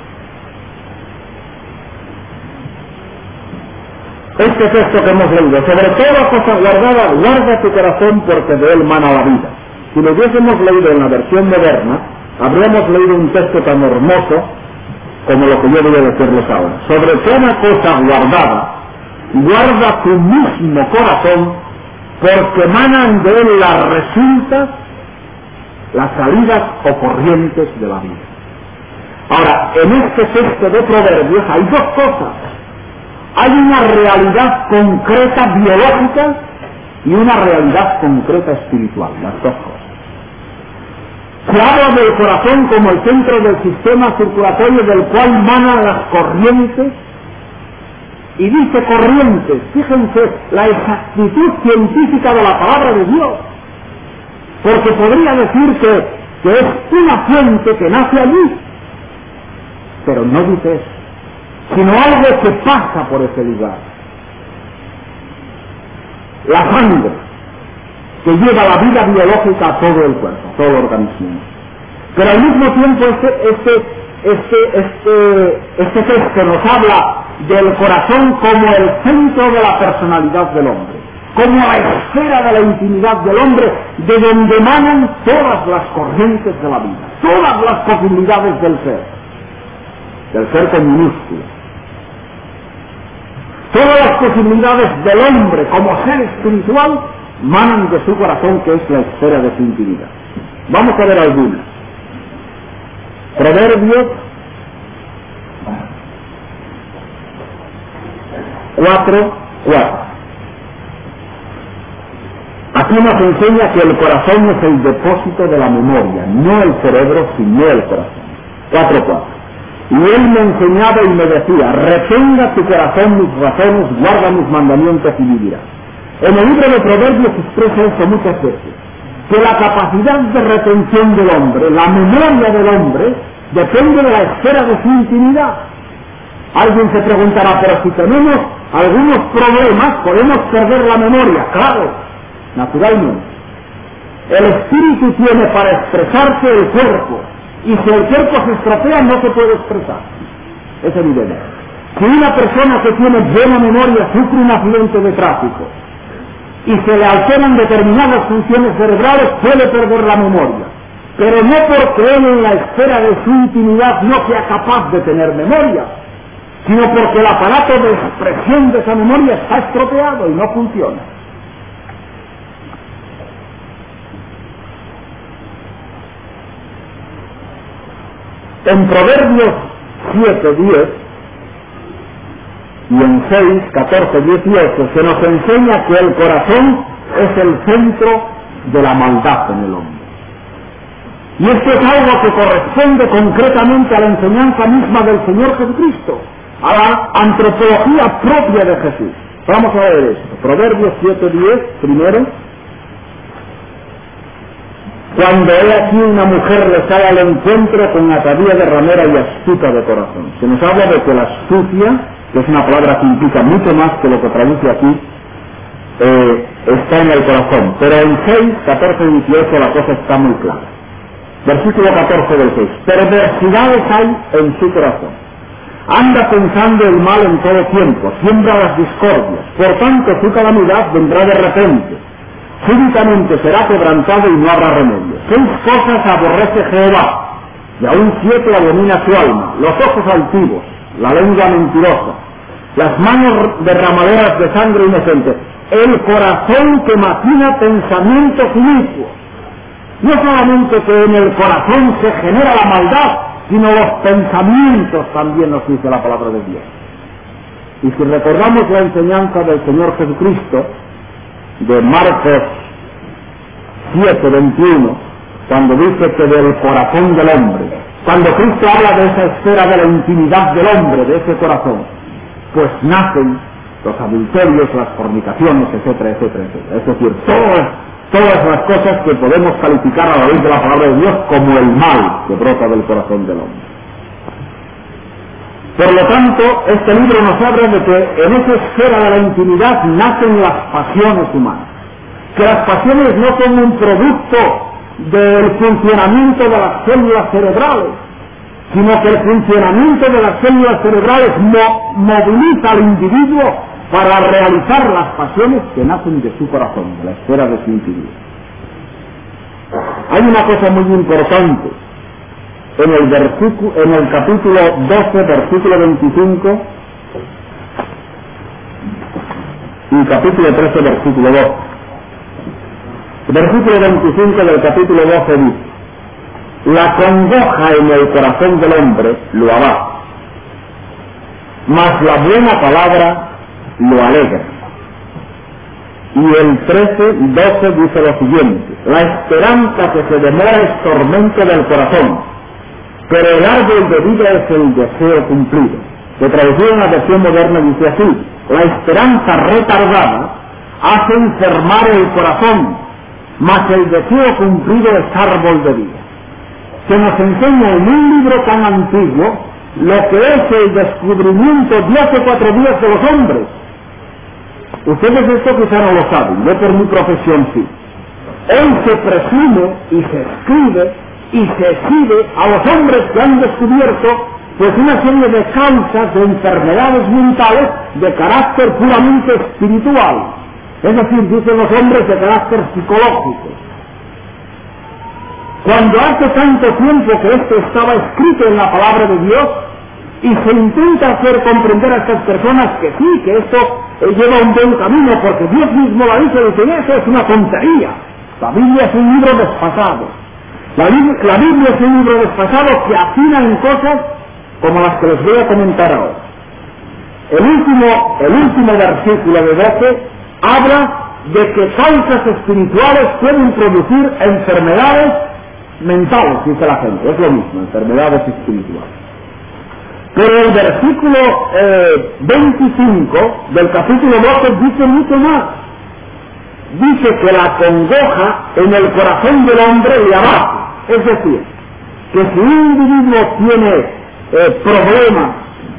Este texto que hemos leído, sobre toda cosa guardada, guarda tu corazón porque de él mana la vida. Si lo hubiésemos leído en la versión moderna, habríamos leído un texto tan hermoso como lo que yo voy a decirles ahora. Sobre toda cosa guardada, guarda tu mismo corazón porque manan de él las resultas, las salidas o corrientes de la vida. Ahora, en este texto de Proverbios hay dos cosas. Hay una realidad concreta biológica y una realidad concreta espiritual, las dos cosas. Se habla del corazón como el centro del sistema circulatorio del cual manan las corrientes, y dice corrientes, fíjense la exactitud científica de la palabra de Dios, porque podría decir que, que es una fuente que nace allí, pero no dice eso, sino algo que pasa por ese lugar. La sangre, que lleva la vida biológica a todo el cuerpo, a todo el organismo. Pero al mismo tiempo este, este, este, este, este texto nos habla del corazón como el centro de la personalidad del hombre, como la esfera de la intimidad del hombre, de donde emanan todas las corrientes de la vida, todas las posibilidades del ser, del ser con minúscula. Todas las posibilidades del hombre como ser espiritual manan de su corazón, que es la esfera de su intimidad. Vamos a ver algunas. Proverbios cuatro, cuatro. Aquí nos enseña que el corazón es el depósito de la memoria, no el cerebro, sino el corazón. cuatro, cuatro. Y él me enseñaba y me decía, retenga tu corazón mis razones, guarda mis mandamientos y vivirás. En el libro de Proverbios se expresa esto muchas veces, que la capacidad de retención del hombre, la memoria del hombre, depende de la esfera de su intimidad. Alguien se preguntará, pero si tenemos algunos problemas, ¿podemos perder la memoria? Claro, naturalmente. El espíritu tiene para expresarse el cuerpo, y si el cuerpo se estropea no se puede expresar. Es evidente. Si una persona que tiene buena memoria sufre un accidente de tráfico y se le alteran determinadas funciones cerebrales, puede perder la memoria. Pero no porque él en la esfera de su intimidad no sea capaz de tener memoria, sino porque el aparato de expresión de esa memoria está estropeado y no funciona. En Proverbios siete, diez y en seis, catorce, dieciocho se nos enseña que el corazón es el centro de la maldad en el hombre. Y esto es algo que corresponde concretamente a la enseñanza misma del Señor Jesucristo, a la antropología propia de Jesús. Vamos a ver esto. Proverbios siete, diez, primero. Cuando he aquí una mujer le sale al encuentro con atadía de ramera y astuta de corazón. Se nos habla de que la astucia, que es una palabra que implica mucho más que lo que traduce aquí, eh, está en el corazón. Pero en seis, catorce y dieciocho la cosa está muy clara. Versículo catorce del seis. Perversidades hay en su corazón. Anda pensando el mal en todo tiempo, siembra las discordias. Por tanto, su calamidad vendrá de repente. Súbitamente será quebrantado y no habrá remedio. Seis cosas aborrece Jehová, y aún siete abomina su alma: los ojos altivos, la lengua mentirosa, las manos derramadoras de sangre inocente, el corazón que maquina pensamientos inicuos. No solamente que en el corazón se genera la maldad, sino los pensamientos también, nos dice la palabra de Dios. Y si recordamos la enseñanza del Señor Jesucristo, de Marcos siete, veintiuno, cuando dice que del corazón del hombre, cuando Cristo habla de esa esfera de la intimidad del hombre, de ese corazón, pues nacen los adulterios, las fornicaciones, etcétera, etcétera, etcétera. Es decir, todas, todas las cosas que podemos calificar a la luz de la palabra de Dios como el mal que brota del corazón del hombre. Por lo tanto, este libro nos habla de que en esa esfera de la intimidad nacen las pasiones humanas. Que las pasiones no son un producto del funcionamiento de las células cerebrales, sino que el funcionamiento de las células cerebrales mo- moviliza al individuo para realizar las pasiones que nacen de su corazón, de la esfera de su intimidad. Hay una cosa muy importante. En el, versículo, en el capítulo doce, versículo veinticinco, y capítulo trece, versículo doce. El versículo veinticinco del capítulo doce dice: la congoja en el corazón del hombre lo abate, mas la buena palabra lo alegra. Y el trece, doce dice lo siguiente: la esperanza que se demora es tormento del corazón, pero el árbol de vida es el deseo cumplido. Que traducido en la versión moderna dice así: la esperanza retardada hace enfermar el corazón, mas el deseo cumplido es árbol de vida. Se nos enseña en un libro tan antiguo lo que es el descubrimiento de hace cuatro días de los hombres. Ustedes esto quizá no lo saben, yo por mi profesión sí. Hoy se presume y se escribe y se exhibe a los hombres que han descubierto pues una serie de causas de enfermedades mentales de carácter puramente espiritual, es decir, dicen los hombres de carácter psicológico, cuando hace tanto tiempo que esto estaba escrito en la palabra de Dios, y se intenta hacer comprender a estas personas que sí, que esto eh, lleva un buen camino, porque Dios mismo lo dice, dicen, eso es una tontería. La Biblia es un libro desfasado. La, la Biblia es un libro desfasado que afina en cosas como las que les voy a comentar ahora. El último, el último versículo de doce habla de que causas espirituales pueden producir enfermedades mentales, dice la gente. Es lo mismo, enfermedades espirituales. Pero el versículo eh, veinticinco del capítulo doce dice mucho más. dice que la congoja en el corazón del hombre le abate. Es decir, que si un individuo tiene eh, problemas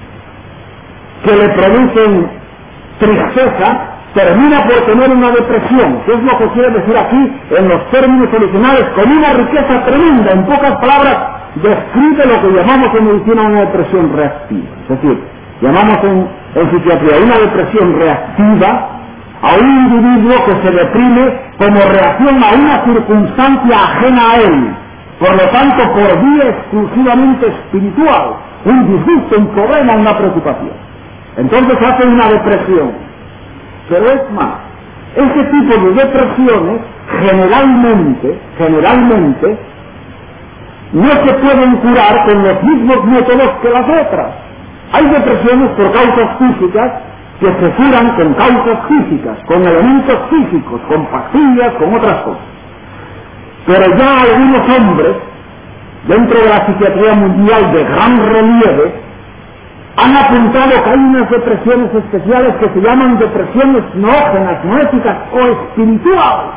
que le producen tristeza, termina por tener una depresión, que es lo que quiere decir aquí en los términos originales, con una riqueza tremenda. En pocas palabras, describe lo que llamamos en medicina una depresión reactiva. Es decir, llamamos en, en psiquiatría una depresión reactiva a un individuo que se deprime como reacción a una circunstancia ajena a él, por lo tanto por vía exclusivamente espiritual, un disgusto, un problema, una preocupación. Entonces hace una depresión. Pero es más, ese tipo de depresiones generalmente, generalmente, no se pueden curar con los mismos métodos que las otras. Hay depresiones por causas físicas que se curan con causas físicas, con elementos físicos, con pastillas, con otras cosas. Pero ya algunos hombres, dentro de la psiquiatría mundial de gran relieve, han apuntado que hay unas depresiones especiales que se llaman depresiones noógenas, noéticas o espirituales.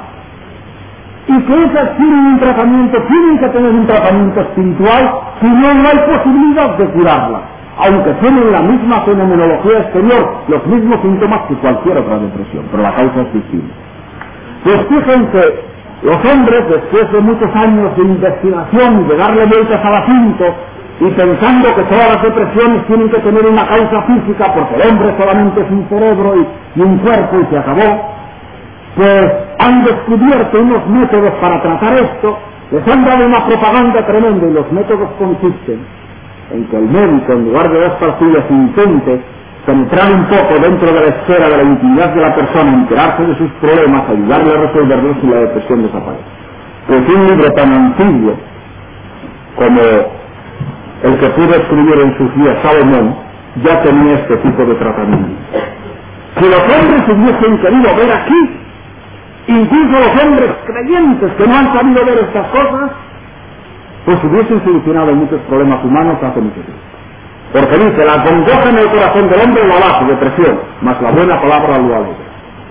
Y que esas tienen un tratamiento, tienen que tener un tratamiento espiritual, si no, no hay posibilidad de curarlas, aunque tienen la misma fenomenología exterior, los mismos síntomas que cualquier otra depresión, pero la causa es distinta. Pues fíjense, los hombres, después de muchos años de investigación y de darle vueltas al asunto, y pensando que todas las depresiones tienen que tener una causa física, porque el hombre solamente es un cerebro y, y un cuerpo y se acabó, pues han descubierto unos métodos para tratar esto, les han dado una propaganda tremenda, y los métodos consisten en que el médico, en lugar de dos pastillas, intente penetrar un poco dentro de la esfera de la intimidad de la persona, enterarse de sus problemas, ayudarle a resolverlos y la depresión desaparece. Pues un libro tan antiguo como el que pudo escribir en sus días Salomón, ya tenía este tipo de tratamiento. Si los hombres hubiesen querido ver aquí, incluso los hombres creyentes que no han sabido ver estas cosas, pues hubiesen solucionado muchos problemas humanos hace mucho tiempo. Porque dice, la congoja en el corazón del hombre lo abate, depresión, mas la buena palabra lo alegra.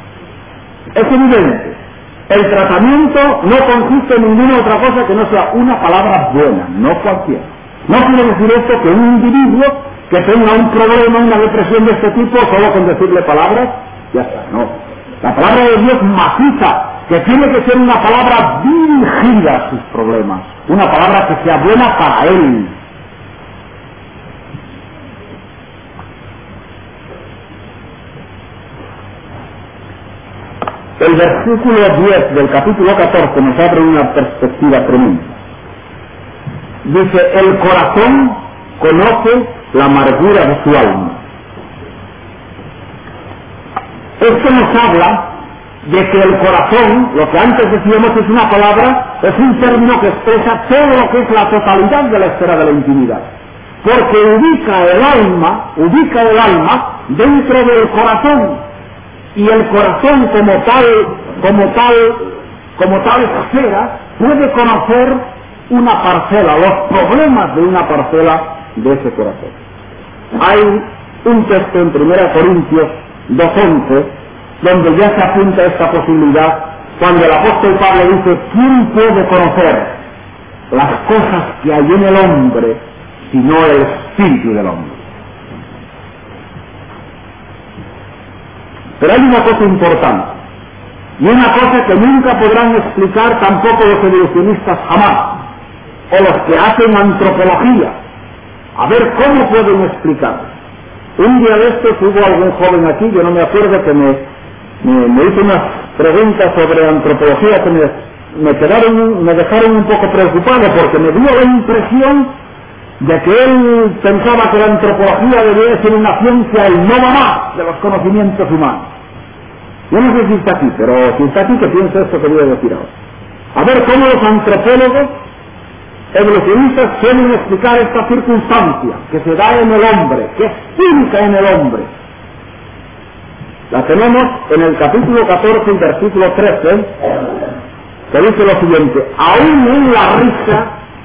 Es evidente, el tratamiento no consiste en ninguna otra cosa que no sea una palabra buena, no cualquiera. No quiere decir esto que un individuo que tenga un problema, una depresión de este tipo, solo con decirle palabras, ya está, no. La palabra de Dios maciza, que tiene que ser una palabra dirigida a sus problemas, una palabra que sea buena para él. El versículo diez del capítulo catorce nos abre una perspectiva tremenda. Dice, el corazón conoce la amargura de su alma. Esto nos habla de que el corazón, lo que antes decíamos es una palabra, es un término que expresa todo lo que es la totalidad de la esfera de la intimidad. Porque ubica el alma, ubica el alma dentro del corazón. Y el corazón como tal, como tal, como tal esfera, puede conocer una parcela, los problemas de una parcela de ese corazón. Hay un texto en primera Corintios dos once donde ya se apunta esta posibilidad, cuando el apóstol Pablo dice, ¿quién puede conocer las cosas que hay en el hombre sino el espíritu del hombre? Pero hay una cosa importante, y una cosa que nunca podrán explicar tampoco los evolucionistas jamás, o los que hacen antropología. A ver cómo pueden explicar. Un día de estos hubo algún joven aquí, yo no me acuerdo, que me, me, me hizo unas preguntas sobre antropología que me, me, quedaron, me dejaron un poco preocupado, porque me dio la impresión de que él pensaba que la antropología debía ser una ciencia el no va más de los conocimientos humanos. Yo no sé si está aquí, pero si está aquí, que piensa esto que voy a decir ahora. A ver cómo los antropólogos evolucionistas suelen explicar esta circunstancia que se da en el hombre, que es única en el hombre. La tenemos en el capítulo catorce, versículo trece, que dice lo siguiente, aún en la risa,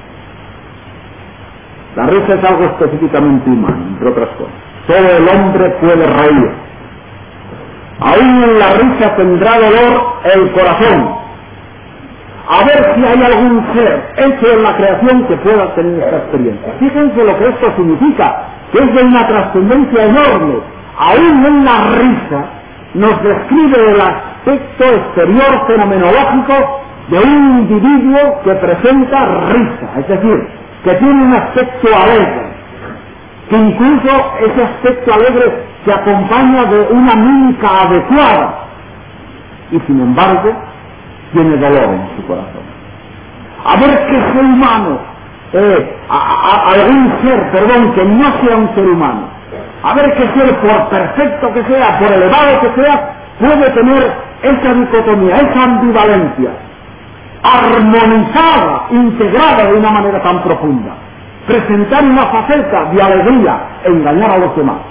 la risa es algo específicamente humano, entre otras cosas, solo el hombre puede reír. Aún en la risa tendrá dolor el corazón. A ver si hay algún ser hecho en la creación que pueda tener esta experiencia. Fíjense lo que esto significa, que es de una trascendencia enorme. Aún en la risa nos describe el aspecto exterior fenomenológico de un individuo que presenta risa, es decir, que tiene un aspecto alegre, que incluso ese aspecto alegre se acompaña de una mímica adecuada, y sin embargo tiene dolor en su corazón. A ver qué ser humano, eh, a, a, algún ser, perdón, que no sea un ser humano, a ver qué ser, por perfecto que sea, por elevado que sea, puede tener esa dicotomía, esa ambivalencia, armonizada, integrada de una manera tan profunda, presentar una faceta de alegría, engañar a los demás,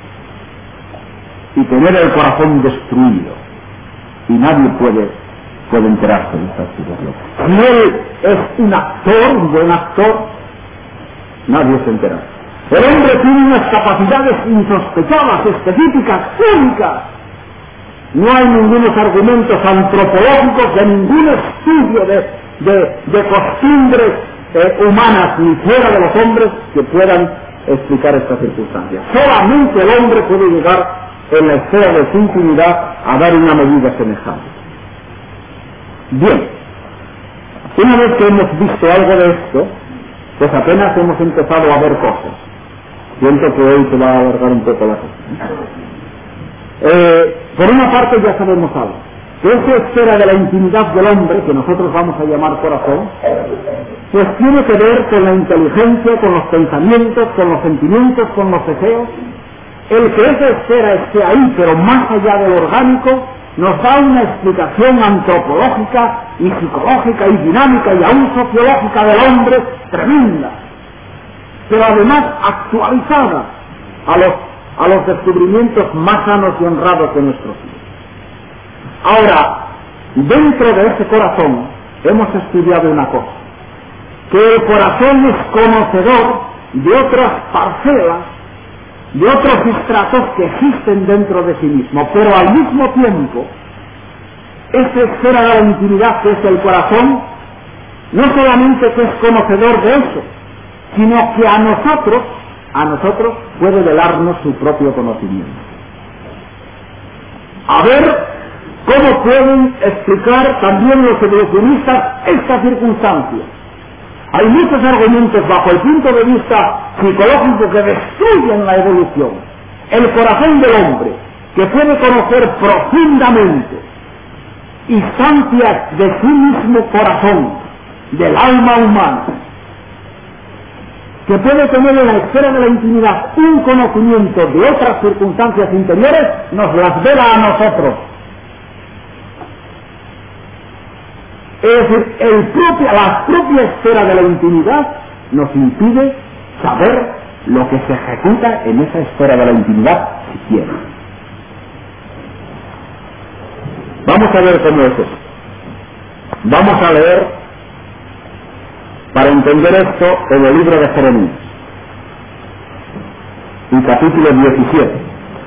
y tener el corazón destruido, y nadie puede, puede enterarse de esta situación. Si él es un actor, un buen actor, nadie se entera. El hombre tiene unas capacidades insospechadas, específicas, únicas. No hay ningunos argumentos antropológicos de ningún estudio de, de, de costumbres eh, humanas ni fuera de los hombres que puedan explicar estas circunstancias. Solamente el hombre puede llegar en la esfera de su intimidad a dar una medida semejante. Bien, una vez que hemos visto algo de esto, pues apenas hemos empezado a ver cosas. Siento que hoy se va a alargar un poco la cosa. Eh, por una parte ya sabemos algo, que esa esfera de la intimidad del hombre, que nosotros vamos a llamar corazón, pues tiene que ver con la inteligencia, con los pensamientos, con los sentimientos, con los deseos. El que esa esfera esté ahí, pero más allá del orgánico, nos da una explicación antropológica y psicológica y dinámica y aún sociológica del hombre tremenda, pero además actualizada a los, a los descubrimientos más sanos y honrados de nuestros días. Ahora, dentro de ese corazón hemos estudiado una cosa, que el corazón es conocedor de otras parcelas, de otros estratos que existen dentro de sí mismo, pero al mismo tiempo, esa esfera de la intimidad que es el corazón, no solamente que es conocedor de eso, sino que a nosotros, a nosotros puede velarnos su propio conocimiento. A ver cómo pueden explicar también los evolucionistas esta circunstancia. Hay muchos argumentos bajo el punto de vista psicológico que destruyen la evolución. El corazón del hombre, que puede conocer profundamente instancias de sí mismo corazón, del alma humana, que puede tener en la esfera de la intimidad un conocimiento de otras circunstancias interiores, nos las vela a nosotros. Es decir, el propio, la propia esfera de la intimidad nos impide saber lo que se ejecuta en esa esfera de la intimidad siquiera. Vamos a ver cómo es eso. Vamos a leer, para entender esto, en el libro de Jeremías, en capítulo diecisiete.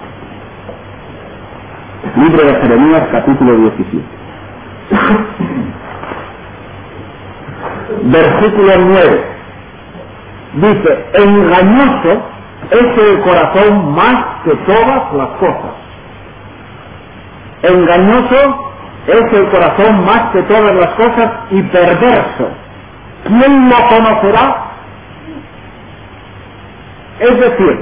Libro de Jeremías, capítulo diecisiete. Versículo nueve. Dice, engañoso es el corazón más que todas las cosas. Engañoso es el corazón más que todas las cosas y perverso. ¿Quién lo conocerá? Es decir,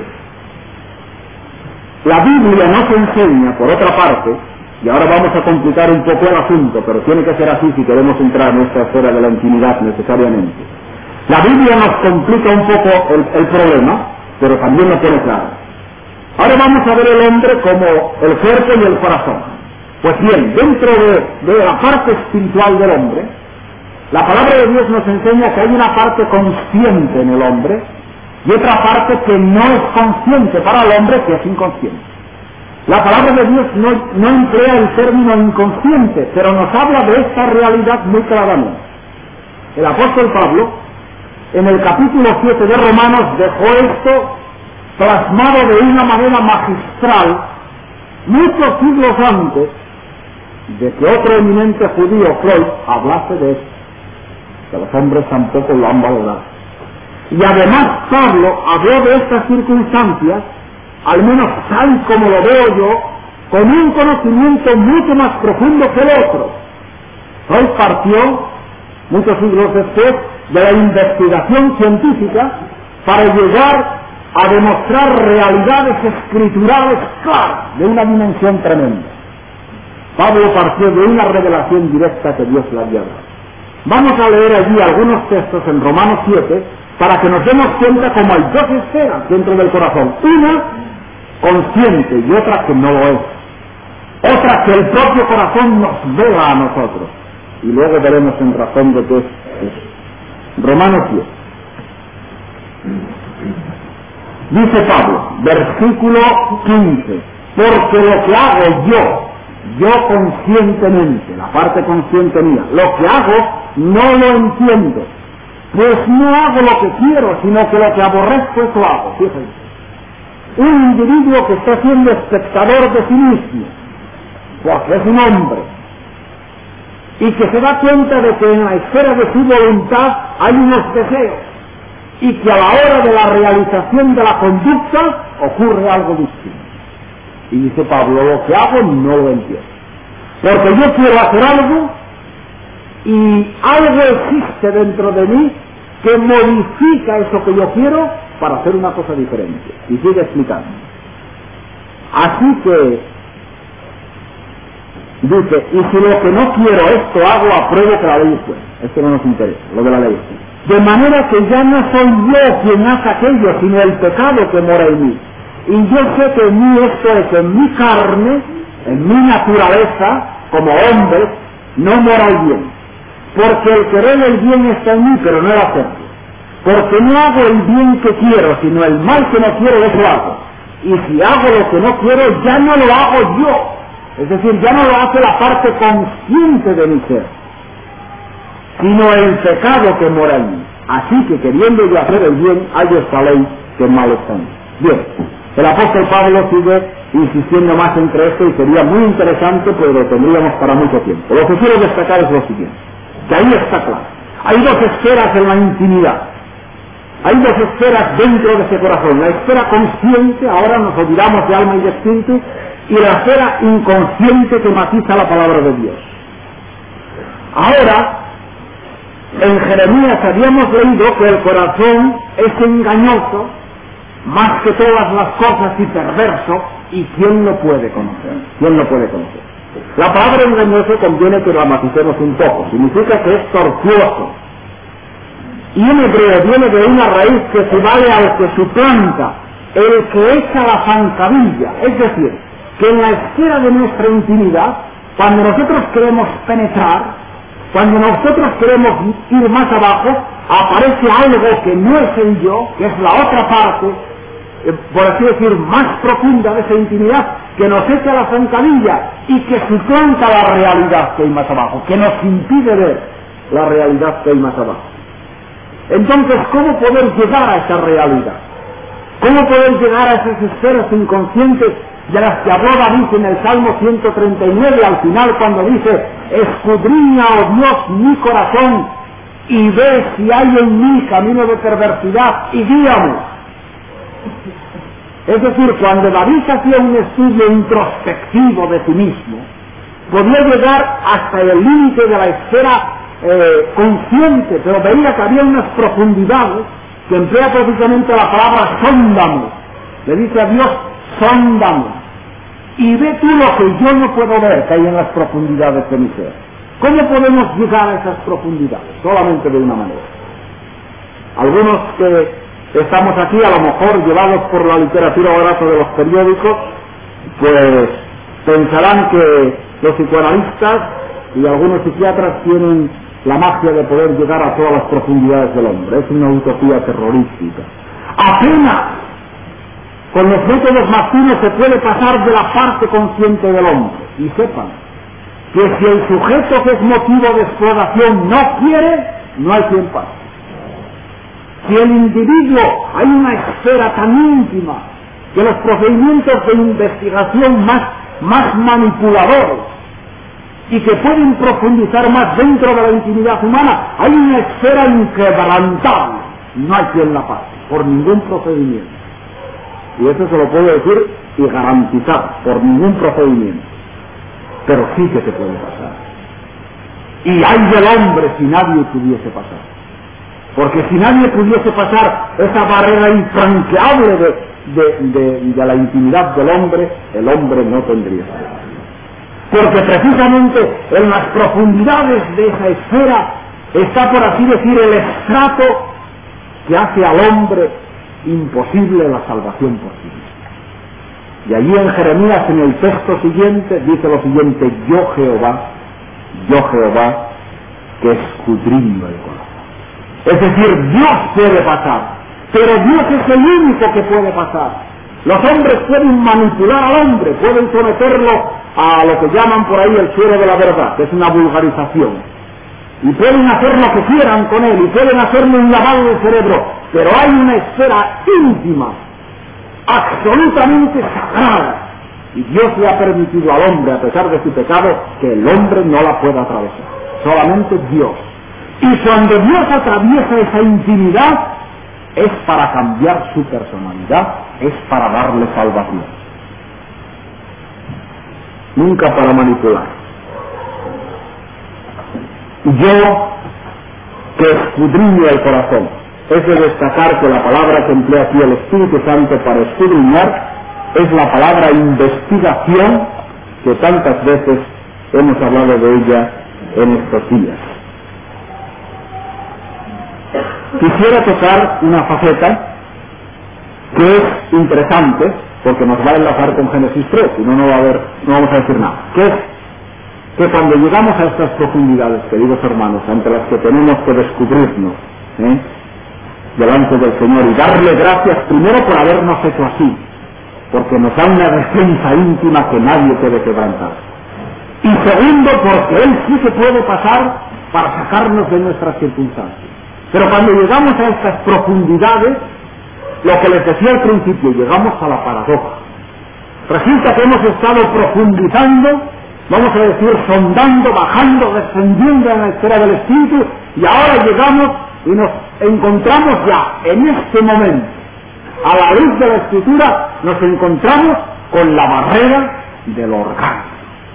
la Biblia nos enseña, por otra parte, y ahora vamos a complicar un poco el asunto, pero tiene que ser así si queremos entrar en esta esfera de la intimidad necesariamente. La Biblia nos complica un poco el, el problema, pero también lo pone claro. Ahora vamos a ver el hombre como el cuerpo y el corazón. Pues bien, dentro de, de la parte espiritual del hombre, la palabra de Dios nos enseña que hay una parte consciente en el hombre y otra parte que no es consciente para el hombre, que es inconsciente. La palabra de Dios no, no emplea el término inconsciente, pero nos habla de esta realidad muy claramente. El apóstol Pablo, en el capítulo siete de Romanos, dejó esto plasmado de una manera magistral muchos siglos antes de que otro eminente judío, Freud, hablase de esto, que los hombres tampoco lo han valorado. Y además Pablo habló de estas circunstancias, al menos tal como lo veo yo, con un conocimiento mucho más profundo que el otro. Freud partió, muchos siglos después, de la investigación científica para llegar a demostrar realidades escriturales claras de una dimensión tremenda. Pablo partió de una revelación directa que Dios le había dado. Vamos a leer allí algunos textos en Romanos siete para que nos demos cuenta como hay dos esferas dentro del corazón. Una consciente y otra que no lo es. Otra que el propio corazón nos vela a nosotros. Y luego veremos en razón de qué es eso. Romanos siete. Dice Pablo, versículo quince, porque lo que hago yo, yo conscientemente, la parte consciente mía, lo que hago no lo entiendo, pues no hago lo que quiero, sino que lo que aborrezco eso hago. Fíjense, un individuo que está siendo espectador de sí mismo, porque es un hombre, y que se da cuenta de que en la esfera de su voluntad hay unos deseos, y que a la hora de la realización de la conducta ocurre algo distinto. Y dice Pablo, lo que hago no lo entiendo. Porque yo quiero hacer algo y algo existe dentro de mí que modifica eso que yo quiero para hacer una cosa diferente. Y sigue explicando. Así que dice, y si lo que no quiero esto hago, apruebo que la ley es buena. Esto no nos interesa, lo de la ley. De manera que ya no soy yo quien hace aquello, sino el pecado que mora en mí. Y yo sé que en mí esto es, en mi carne, en mi naturaleza, como hombre, no mora el bien. Porque el querer el bien está en mí, pero no el hacerlo. Porque no hago el bien que quiero, sino el mal que no quiero, eso hago. Y si hago lo que no quiero, ya no lo hago yo. Es decir, ya no lo hace la parte consciente de mi ser, sino el pecado que mora en mí. Así que queriendo yo hacer el bien, hay esta ley que mal está en mí. Bien, el apóstol Pablo sigue insistiendo más entre esto y sería muy interesante, pero lo tendríamos para mucho tiempo. Lo que quiero destacar es lo siguiente, que ahí está claro. Hay dos esferas en la intimidad. Hay dos esferas dentro de ese corazón. La esfera consciente, ahora nos olvidamos de alma y de espíritu, y la esfera inconsciente que matiza la palabra de Dios. Ahora, en Jeremías habíamos leído que el corazón es engañoso más que todas las cosas y perverso, y ¿quién lo puede conocer? ¿Quién lo puede conocer? La palabra engañoso conviene que la maticemos un poco, significa que es tortuoso. Y en hebreo viene de una raíz que equivale al que suplanta, el que echa la zancadilla, es decir, que en la esfera de nuestra intimidad, cuando nosotros queremos penetrar, cuando nosotros queremos ir más abajo, aparece algo que no es el yo, que es la otra parte, eh, por así decir, más profunda de esa intimidad, que nos echa la zancadilla y que suplanta la realidad que hay más abajo, que nos impide ver la realidad que hay más abajo. Entonces, ¿cómo poder llegar a esa realidad? ¿Cómo poder llegar a esas esferas inconscientes de las que habló David en el Salmo ciento treinta y nueve, al final cuando dice, escudriña, oh Dios, mi corazón, y ve si hay en mí camino de perversidad, y guíame? Es decir, cuando David hacía un estudio introspectivo de sí mismo, podía llegar hasta el límite de la esfera eh, consciente, pero veía que había unas profundidades que emplea precisamente la palabra sóndame. Le dice a Dios, sóndame, y ve tú lo que yo no puedo ver que hay en las profundidades de mi ser. ¿Cómo podemos llegar a esas profundidades? Solamente de una manera. Algunos que estamos aquí, a lo mejor llevados por la literatura barata de los periódicos, pues pensarán que los psicoanalistas y algunos psiquiatras tienen la magia de poder llegar a todas las profundidades del hombre. Es una utopía terrorística. Apenas con los métodos más finos se puede pasar de la parte consciente del hombre. Y sepan que si el sujeto que es motivo de exploración no quiere, no hay quien pase. Si el individuo, hay una esfera tan íntima que los procedimientos de investigación más más manipuladores y que pueden profundizar más dentro de la intimidad humana. Hay una esfera inquebrantable, no hay quien la pase, por ningún procedimiento. Y eso se lo puedo decir y garantizar, por ningún procedimiento. Pero sí que se puede pasar. Y hay del hombre si nadie pudiese pasar. Porque si nadie pudiese pasar esa barrera infranqueable de, de, de, de la intimidad del hombre, el hombre no tendría salvación. Porque precisamente en las profundidades de esa esfera está, por así decir, el estrato que hace al hombre imposible la salvación por sí mismo. Y allí en Jeremías, en el texto siguiente, dice lo siguiente: yo Jehová, yo Jehová, que escudriño el corazón. Es decir, Dios puede pasar, pero Dios es el único que puede pasar. Los hombres pueden manipular al hombre, pueden someterlo a lo que llaman por ahí el suero de la verdad, que es una vulgarización. Y pueden hacer lo que quieran con él, y pueden hacerle un lavado de cerebro, pero hay una esfera íntima, absolutamente sagrada, y Dios le ha permitido al hombre, a pesar de su pecado, que el hombre no la pueda atravesar, solamente Dios. Y cuando Dios atraviesa esa intimidad, es para cambiar su personalidad, es para darle salvación, nunca para manipular. Yo, que escudriño el corazón. Es de destacar que la palabra que emplea aquí el Espíritu Santo para escudriñar es la palabra investigación, que tantas veces hemos hablado de ella en estos días. Quisiera tocar una faceta que es interesante, porque nos va a enlazar con Génesis tres, y no, no, va a haber, no vamos a decir nada, que es que cuando llegamos a estas profundidades, queridos hermanos, ante las que tenemos que descubrirnos, ¿eh? delante del Señor, y darle gracias primero por habernos hecho así, porque nos da una defensa íntima que nadie puede quebrantar, y segundo porque Él sí que puede pasar para sacarnos de nuestras circunstancias. Pero cuando llegamos a estas profundidades, lo que les decía al principio, llegamos a la paradoja. Resulta que hemos estado profundizando, vamos a decir, sondando, bajando, descendiendo en la esfera del Espíritu, y ahora llegamos y nos encontramos ya, en este momento, a la luz de la Escritura, nos encontramos con la barrera del orgánico.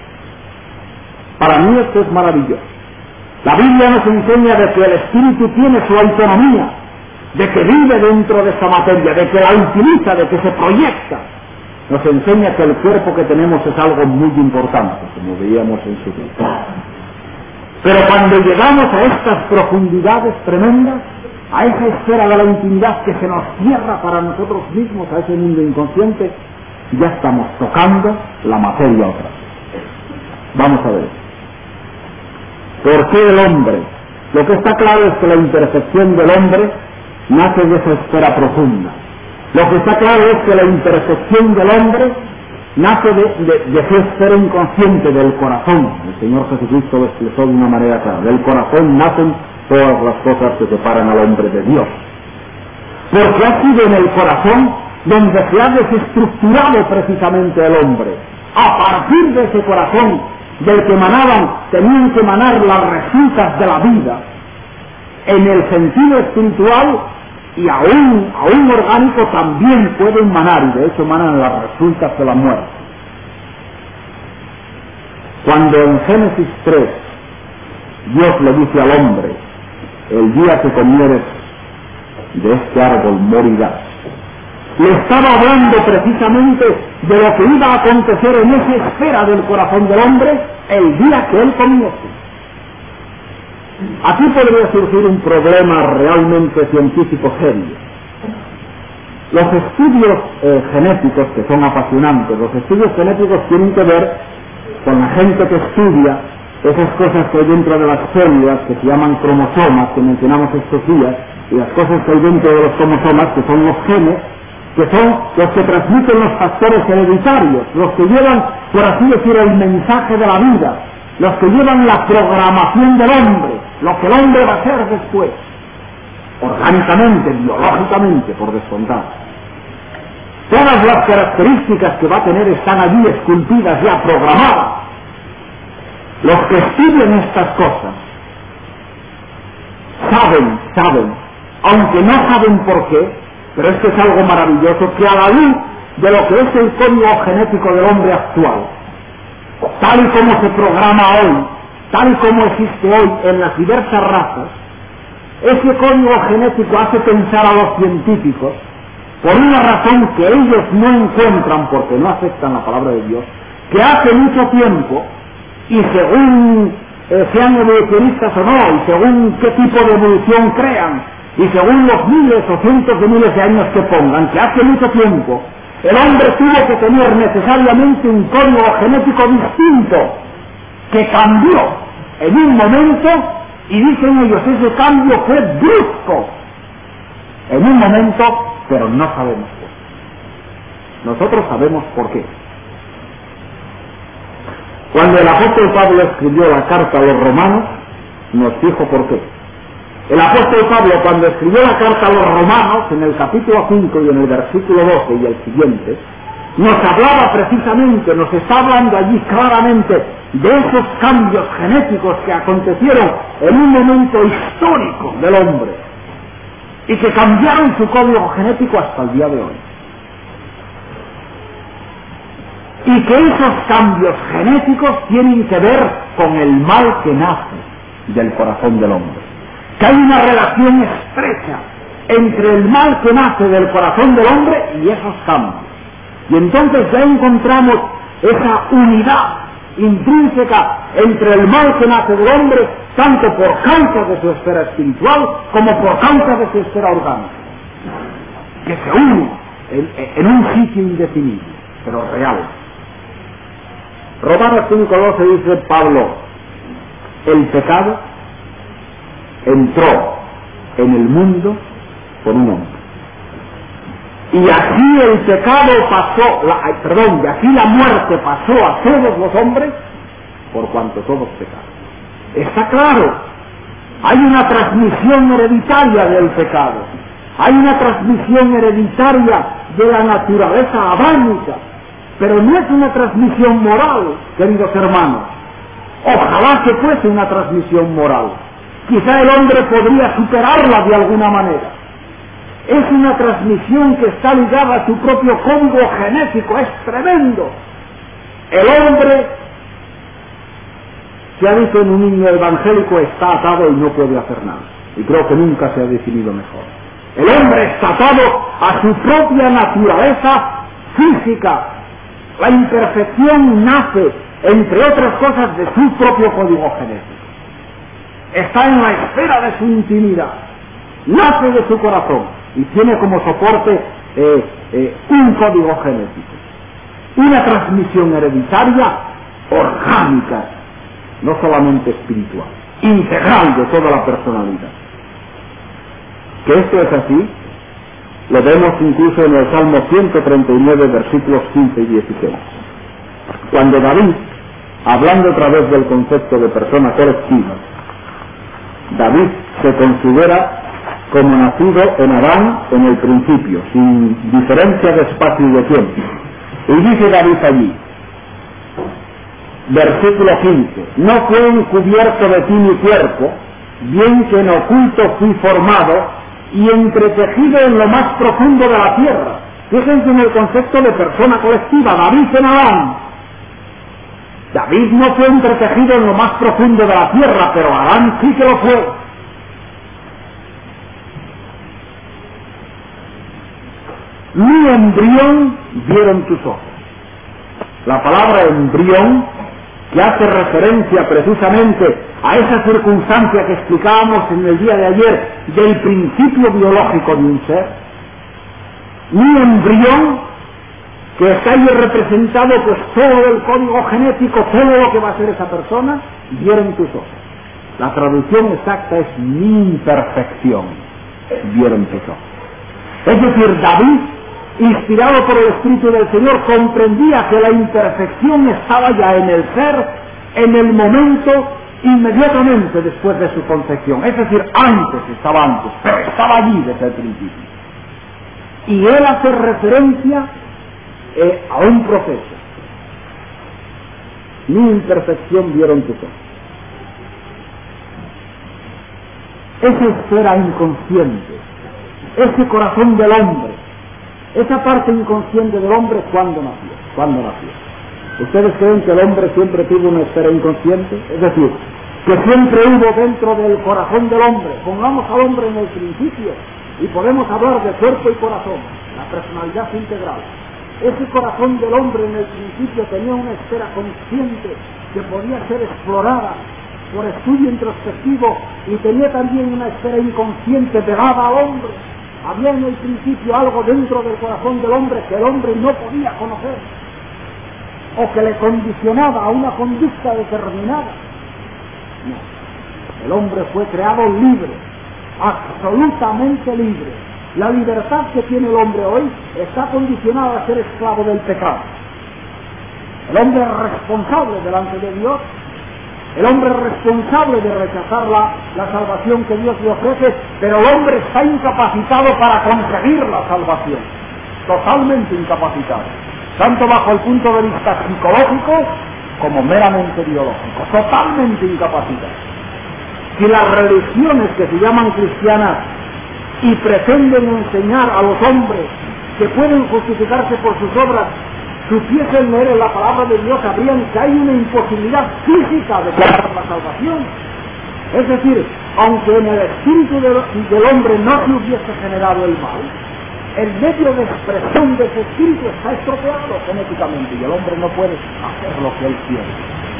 Para mí esto es maravilloso. La Biblia nos enseña de que el Espíritu tiene su autonomía, de que vive dentro de esa materia, de que la utiliza, de que se proyecta. Nos enseña que el cuerpo que tenemos es algo muy importante, como veíamos en su día. Pero cuando llegamos a estas profundidades tremendas, a esa esfera de la intimidad que se nos cierra para nosotros mismos, a ese mundo inconsciente, ya estamos tocando la materia otra vez. Vamos a ver. ¿Por qué el hombre? Lo que está claro es que la imperfección del hombre nace de esa esfera profunda. Lo que está claro es que la imperfección del hombre nace de, de, de esa esfera inconsciente del corazón. El Señor Jesucristo lo expresó de una manera clara. Del corazón nacen todas las cosas que separan al hombre de Dios. Porque ha sido en el corazón donde se ha desestructurado precisamente el hombre. A partir de ese corazón del que emanaban, tenían que emanar las resultas de la vida, en el sentido espiritual, y aún, aún orgánico también pueden emanar, y de hecho emanan las resultas de la muerte. Cuando en Génesis tres Dios le dice al hombre: el día que comieres de este árbol morirás, le estaba hablando precisamente de lo que iba a acontecer en esa esfera del corazón del hombre el día que él comiese. Aquí podría surgir un problema realmente científico serio. Los estudios eh, genéticos, que son apasionantes, los estudios genéticos tienen que ver con la gente que estudia esas cosas que hay dentro de las células, que se llaman cromosomas, que mencionamos estos días, y las cosas que hay dentro de los cromosomas, que son los genes, que son los que transmiten los factores hereditarios, los que llevan, por así decir, el mensaje de la vida, los que llevan la programación del hombre, lo que el hombre va a ser después, orgánicamente, biológicamente, por descontado. Todas las características que va a tener están allí esculpidas, ya programadas. Los que estudian estas cosas saben, saben, aunque no saben por qué, pero esto es algo maravilloso, que a la luz de lo que es el código genético del hombre actual, tal y como se programa hoy, tal y como existe hoy en las diversas razas, ese código genético hace pensar a los científicos, por una razón que ellos no encuentran porque no aceptan la palabra de Dios, que hace mucho tiempo, y según eh, sean evolucionistas o no, y según qué tipo de evolución crean, y según los miles o cientos de miles de años que pongan, que hace mucho tiempo el hombre tuvo que tener necesariamente un código genético distinto, que cambió en un momento, y dicen ellos, ese cambio fue brusco, en un momento, pero no sabemos por qué. Nosotros sabemos por qué. Cuando el apóstol Pablo escribió la carta a los romanos, nos dijo por qué. El apóstol Pablo, cuando escribió la carta a los romanos, en el capítulo cinco y en el versículo doce y el siguiente, nos hablaba precisamente, nos está hablando allí claramente de esos cambios genéticos que acontecieron en un momento histórico del hombre y que cambiaron su código genético hasta el día de hoy. Y que esos cambios genéticos tienen que ver con el mal que nace del corazón del hombre. Que hay una relación estrecha entre el mal que nace del corazón del hombre y esos cambios. Y entonces ya encontramos esa unidad intrínseca entre el mal que nace del hombre, tanto por causa de su esfera espiritual como por causa de su esfera orgánica, que se une en, en un sitio indefinido, pero real. Romanos cinco doce dice Pablo, el pecado entró en el mundo por un hombre. Y así el pecado pasó, la, perdón, y así la muerte pasó a todos los hombres por cuanto todos pecaron. Está claro, hay una transmisión hereditaria del pecado, hay una transmisión hereditaria de la naturaleza adámica, pero no es una transmisión moral, queridos hermanos. Ojalá que fuese una transmisión moral. Quizá el hombre podría superarla de alguna manera. Es una transmisión que está ligada a su propio código genético, es tremendo. El hombre, se ha dicho en un niño evangélico, está atado y no puede hacer nada. Y creo que nunca se ha definido mejor. El hombre está atado a su propia naturaleza física. La imperfección nace, entre otras cosas, de su propio código genético. Está en la esfera de su intimidad. Nace de su corazón y tiene como soporte eh, eh, un código genético. Una transmisión hereditaria orgánica, no solamente espiritual, integral de toda la personalidad. Que esto es así, lo vemos incluso en el Salmo ciento treinta y nueve, versículos quince y dieciséis. Cuando David, hablando otra vez del concepto de persona colectiva, David se considera como nacido en Adán en el principio, sin diferencia de espacio y de tiempo. Y dice David allí, versículo quince, no fue encubierto de ti mi cuerpo, bien que en oculto fui formado y entretejido en lo más profundo de la tierra. Fíjense en el concepto de persona colectiva, David en Adán. David no fue entretejido en lo más profundo de la tierra, pero Adán sí que lo fue. Mi embrión vieron tus ojos. La palabra embrión, que hace referencia precisamente a esa circunstancia que explicábamos en el día de ayer del principio biológico de un ser, mi embrión, que está ahí representado pues todo el código genético, todo lo que va a ser esa persona, vieron tus ojos. La traducción exacta es mi imperfección, vieron tus ojos. Es decir, David, inspirado por el Espíritu del Señor, comprendía que la imperfección estaba ya en el ser, en el momento, inmediatamente después de su concepción. Es decir, antes, estaba antes, pero estaba allí desde el principio. Y él hace referencia eh, a un profeta: mi imperfección vieron tus ojos. Esa esfera inconsciente, ese corazón del hombre, esa parte inconsciente del hombre, ¿cuándo nació? ¿Cuándo nació? ¿Ustedes creen que el hombre siempre tuvo una esfera inconsciente? Es decir, que siempre hubo dentro del corazón del hombre. Pongamos al hombre en el principio y podemos hablar de cuerpo y corazón, la personalidad integral. Ese corazón del hombre en el principio tenía una esfera consciente que podía ser explorada por estudio introspectivo, y tenía también una esfera inconsciente pegada al hombre. Había en el principio algo dentro del corazón del hombre que el hombre no podía conocer, o que le condicionaba a una conducta determinada. No. El hombre fue creado libre, absolutamente libre. La libertad que tiene el hombre hoy está condicionada a ser esclavo del pecado. El hombre es responsable delante de Dios. El hombre es responsable de rechazar la, la salvación que Dios le ofrece, pero el hombre está incapacitado para conseguir la salvación. Totalmente incapacitado. Tanto bajo el punto de vista psicológico como meramente biológico. Totalmente incapacitado. Si las religiones que se llaman cristianas y pretenden enseñar a los hombres que pueden justificarse por sus obras, supiesen leer en la palabra de Dios, sabrían que hay una imposibilidad física de lograr la salvación. Es decir, aunque en el espíritu del, del hombre no se hubiese generado el mal, el medio de expresión de ese espíritu está estropeado genéticamente y el hombre no puede hacer lo que él quiere,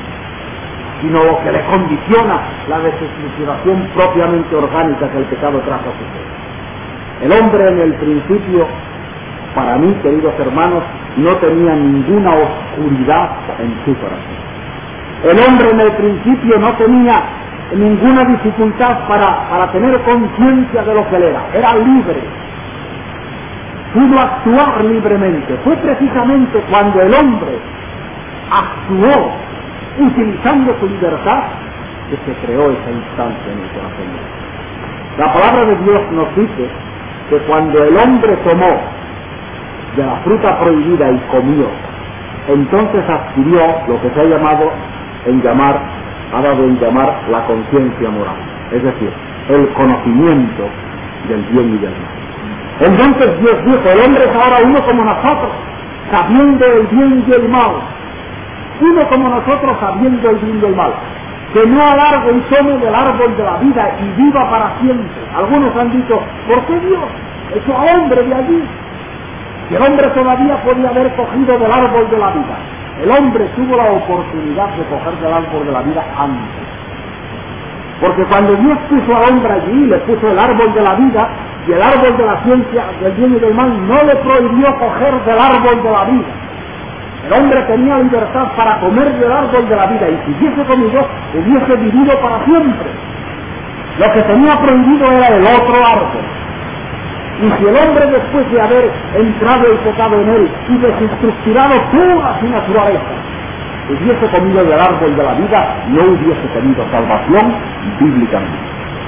sino lo que le condiciona la desestructuración propiamente orgánica que el pecado trajo a su ser. El hombre en el principio, para mí, queridos hermanos, no tenía ninguna oscuridad en su corazón. El hombre en el principio no tenía ninguna dificultad para, para tener conciencia de lo que él era. Era libre. Pudo actuar libremente. Fue precisamente cuando el hombre actuó utilizando su libertad que se creó esa instancia en el corazón de Dios. La palabra de Dios nos dice que cuando el hombre tomó de la fruta prohibida y comió, entonces adquirió lo que se ha llamado en llamar, ha dado en llamar la conciencia moral, es decir, el conocimiento del bien y del mal. Entonces Dios dijo: el hombre es ahora uno como nosotros, sabiendo el bien y el mal. Uno como nosotros, sabiendo el bien y el mal. Que no alargue y tome del árbol de la vida y viva para siempre. Algunos han dicho: ¿por qué Dios echó a hombre de allí? Que el hombre todavía podía haber cogido del árbol de la vida. El hombre tuvo la oportunidad de coger del árbol de la vida antes. Porque cuando Dios puso al hombre allí, le puso el árbol de la vida, y el árbol de la ciencia del bien y del mal no le prohibió coger del árbol de la vida. El hombre tenía libertad para comer del árbol de la vida, y si hubiese comido, hubiese vivido para siempre. Lo que tenía prohibido era el otro árbol. Y si el hombre, después de haber entrado el pecado en él y desestructurado toda su naturaleza, hubiese comido del árbol de la vida, no hubiese tenido salvación bíblicamente.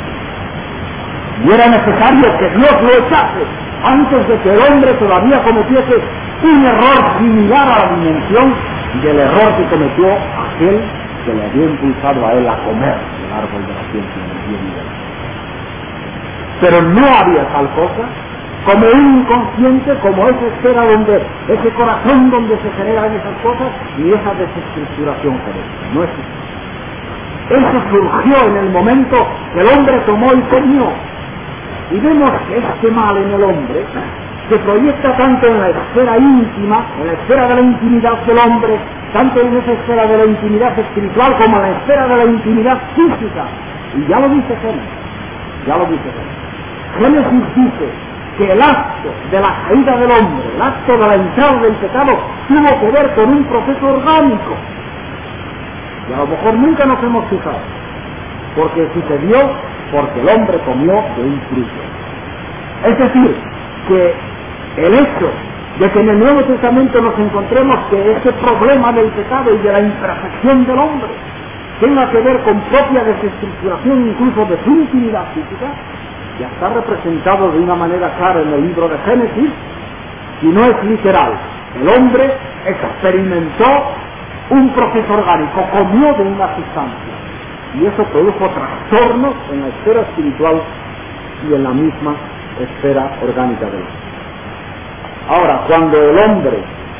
Y era necesario que Dios lo echase antes de que el hombre todavía cometiese un error similar a la dimensión del error que cometió aquel que le había impulsado a él a comer del árbol de la ciencia del bien y del mal. Pero no había tal cosa como un inconsciente, como esa esfera donde, ese corazón donde se generan esas cosas y esa desestructuración genética. No existe. Eso surgió en el momento que el hombre tomó y comió. Y vemos que este mal en el hombre se proyecta tanto en la esfera íntima, en la esfera de la intimidad del hombre, tanto en esa esfera de la intimidad espiritual como en la esfera de la intimidad física. Y ya lo dice Génesis, ya lo dice Génesis. Génesis dice que el acto de la caída del hombre, el acto de la entrada del pecado, tuvo que ver con un proceso orgánico. Y a lo mejor nunca nos hemos fijado, porque sucedió porque el hombre comió de un fruto. Es decir, que el hecho de que en el Nuevo Testamento nos encontremos que ese problema del pecado y de la imperfección del hombre tenga que ver con propia desestructuración incluso de su intimidad física, ya está representado de una manera clara en el libro de Génesis, y no es literal, El hombre experimentó un proceso orgánico, comió de una sustancia, y eso produjo trastornos en la esfera espiritual y en la misma esfera orgánica del hombre. Ahora, cuando el hombre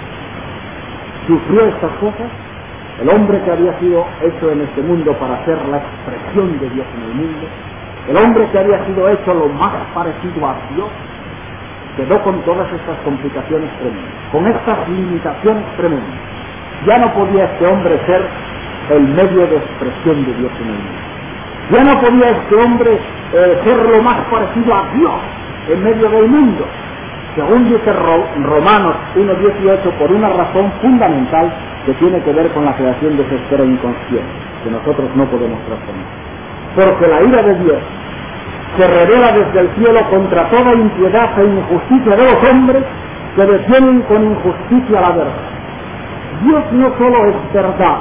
sufrió estas cosas, el hombre que había sido hecho en este mundo para ser la expresión de Dios en el mundo, el hombre que había sido hecho lo más parecido a Dios, quedó con todas estas complicaciones tremendas, con estas limitaciones tremendas. Ya no podía este hombre ser el medio de expresión de Dios en el mundo. Ya no podía este hombre eh, ser lo más parecido a Dios en medio del mundo. Según dice Romanos uno dieciocho, por una razón fundamental que tiene que ver con la creación de esa esfera inconsciente, que nosotros no podemos transformar. Porque la ira de Dios se revela desde el cielo contra toda impiedad e injusticia de los hombres que detienen con injusticia la verdad. Dios no solo es verdad,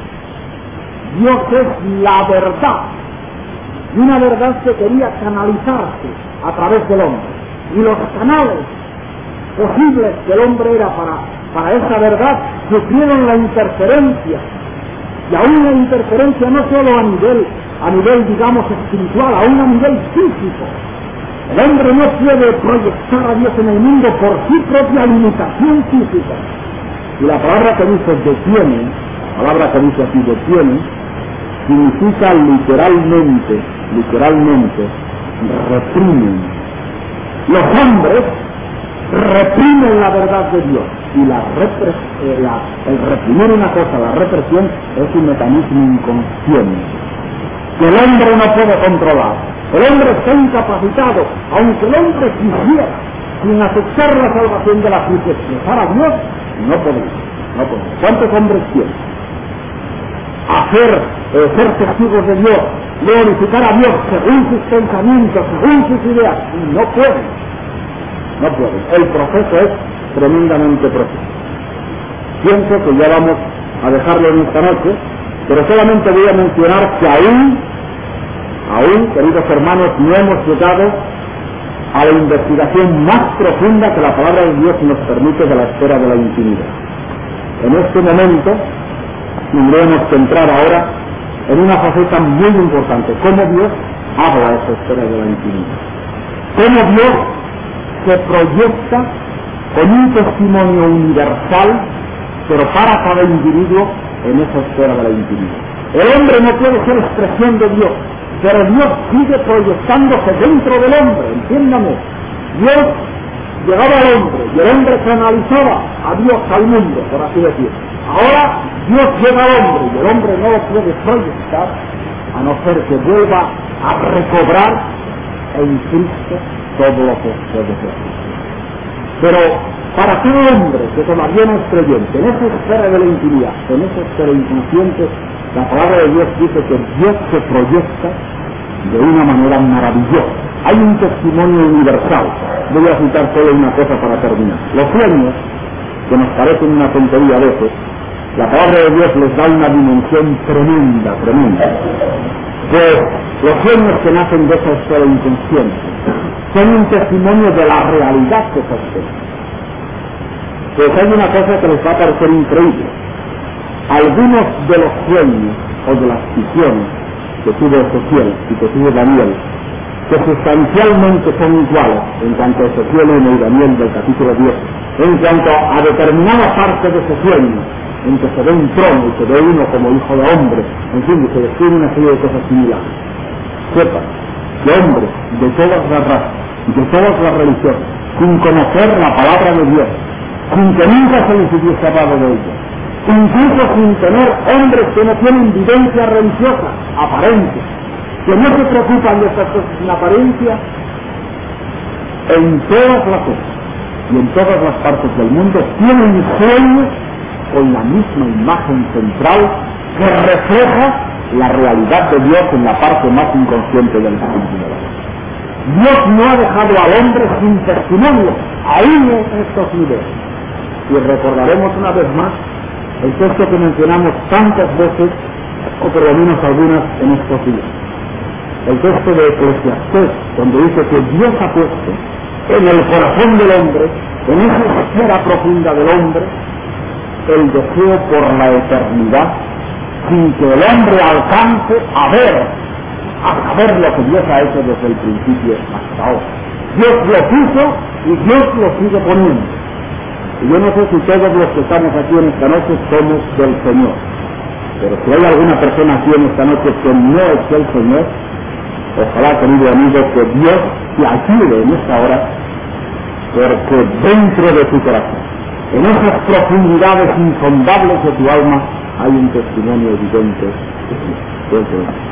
Dios es la verdad, y una verdad que quería canalizarse a través del hombre, y los canales posibles que el hombre era para, para esa verdad sufrieron la interferencia, y aún la interferencia no solo a nivel, a nivel digamos espiritual, aún a nivel físico. El hombre no puede proyectar a Dios en el mundo por su propia limitación física. Y la palabra que dice detiene, la palabra que dice así detiene, significa literalmente, literalmente, reprimen. Los hombres reprimen la verdad de Dios, y la, repres, eh, la el reprimir una cosa, la represión, es un mecanismo inconsciente que el hombre no puede controlar. El hombre está incapacitado, aunque el hombre quisiera, sin aceptar la salvación de la cruz, expresar a Dios, no podemos, no podemos. ¿Cuántos hombres quieren hacer, eh, ser testigos de Dios, glorificar a Dios según sus pensamientos, según sus ideas? No pueden, no pueden. El proceso es tremendamente profundo. Pienso que ya vamos a dejarlo en esta noche, pero solamente voy a mencionar que aún, aún, queridos hermanos, no hemos llegado a la investigación más profunda que la palabra de Dios nos permite de la esfera de la intimidad. En este momento tendremos que entrar ahora en una faceta muy importante, cómo Dios habla a esa esfera de la intimidad, cómo Dios se proyecta con un testimonio universal, pero para cada individuo en esa esfera de la intimidad. El hombre no puede ser expresión de Dios, pero Dios sigue proyectándose dentro del hombre, entiéndame. Dios llegaba al hombre y el hombre canalizaba a Dios al mundo, por así decir. Ahora Dios llega al hombre y el hombre no lo puede proyectar a no ser que vuelva a recobrar en Cristo todo lo que puede ser. Pero para cada hombre que todavía no es creyente, en esa esfera de la intimidad, en esa esfera inconsciente, la palabra de Dios dice que Dios se proyecta de una manera maravillosa. Hay un testimonio universal. Voy a citar solo una cosa para terminar. Los sueños, que nos parecen una tontería a veces, la palabra de Dios les da una dimensión tremenda, tremenda. Pues los sueños que nacen de esa esfera inconsciente son un testimonio de la realidad que se esfera. Pues hay una cosa que les va a parecer increíble. Algunos de los sueños o de las visiones que tuvo Ezequiel y que tuvo Daniel, que sustancialmente son iguales en cuanto a Ezequiel uno y Daniel del capítulo diez, en cuanto a determinada parte de ese sueño, en que se ve un trono y se ve uno como hijo de hombre, en fin, se describe una serie de cosas similares. Sepa que hombres de todas las razas, de todas las religiones, sin conocer la palabra de Dios, sin que nunca se les hubiese hablado de ella, incluso sin tener hombres que no tienen vivencia religiosa aparente, que no se preocupan de estas cosas en apariencia, en todas las cosas y en todas las partes del mundo tienen sueños con la misma imagen central que refleja la realidad de Dios en la parte más inconsciente del espíritu. Dios no ha dejado al hombre sin testimonio, aún en estos niveles. Y recordaremos una vez más el texto que mencionamos tantas veces, o por lo menos algunas en estos días. El texto de Eclesiastés, donde dice que Dios ha puesto en el corazón del hombre en esa esfera profunda del hombre, el deseo por la eternidad, sin que el hombre alcance a ver, a saber lo que Dios ha hecho desde el principio hasta ahora. Dios lo puso y Dios lo sigue poniendo. Y yo no sé si todos los que estamos aquí en esta noche somos del Señor, pero si hay alguna persona aquí en esta noche que no es del Señor, ojalá, querido amigo, que Dios te ayude en esta hora, porque dentro de tu corazón, en esas profundidades insondables de tu alma, hay un testimonio evidente de Dios.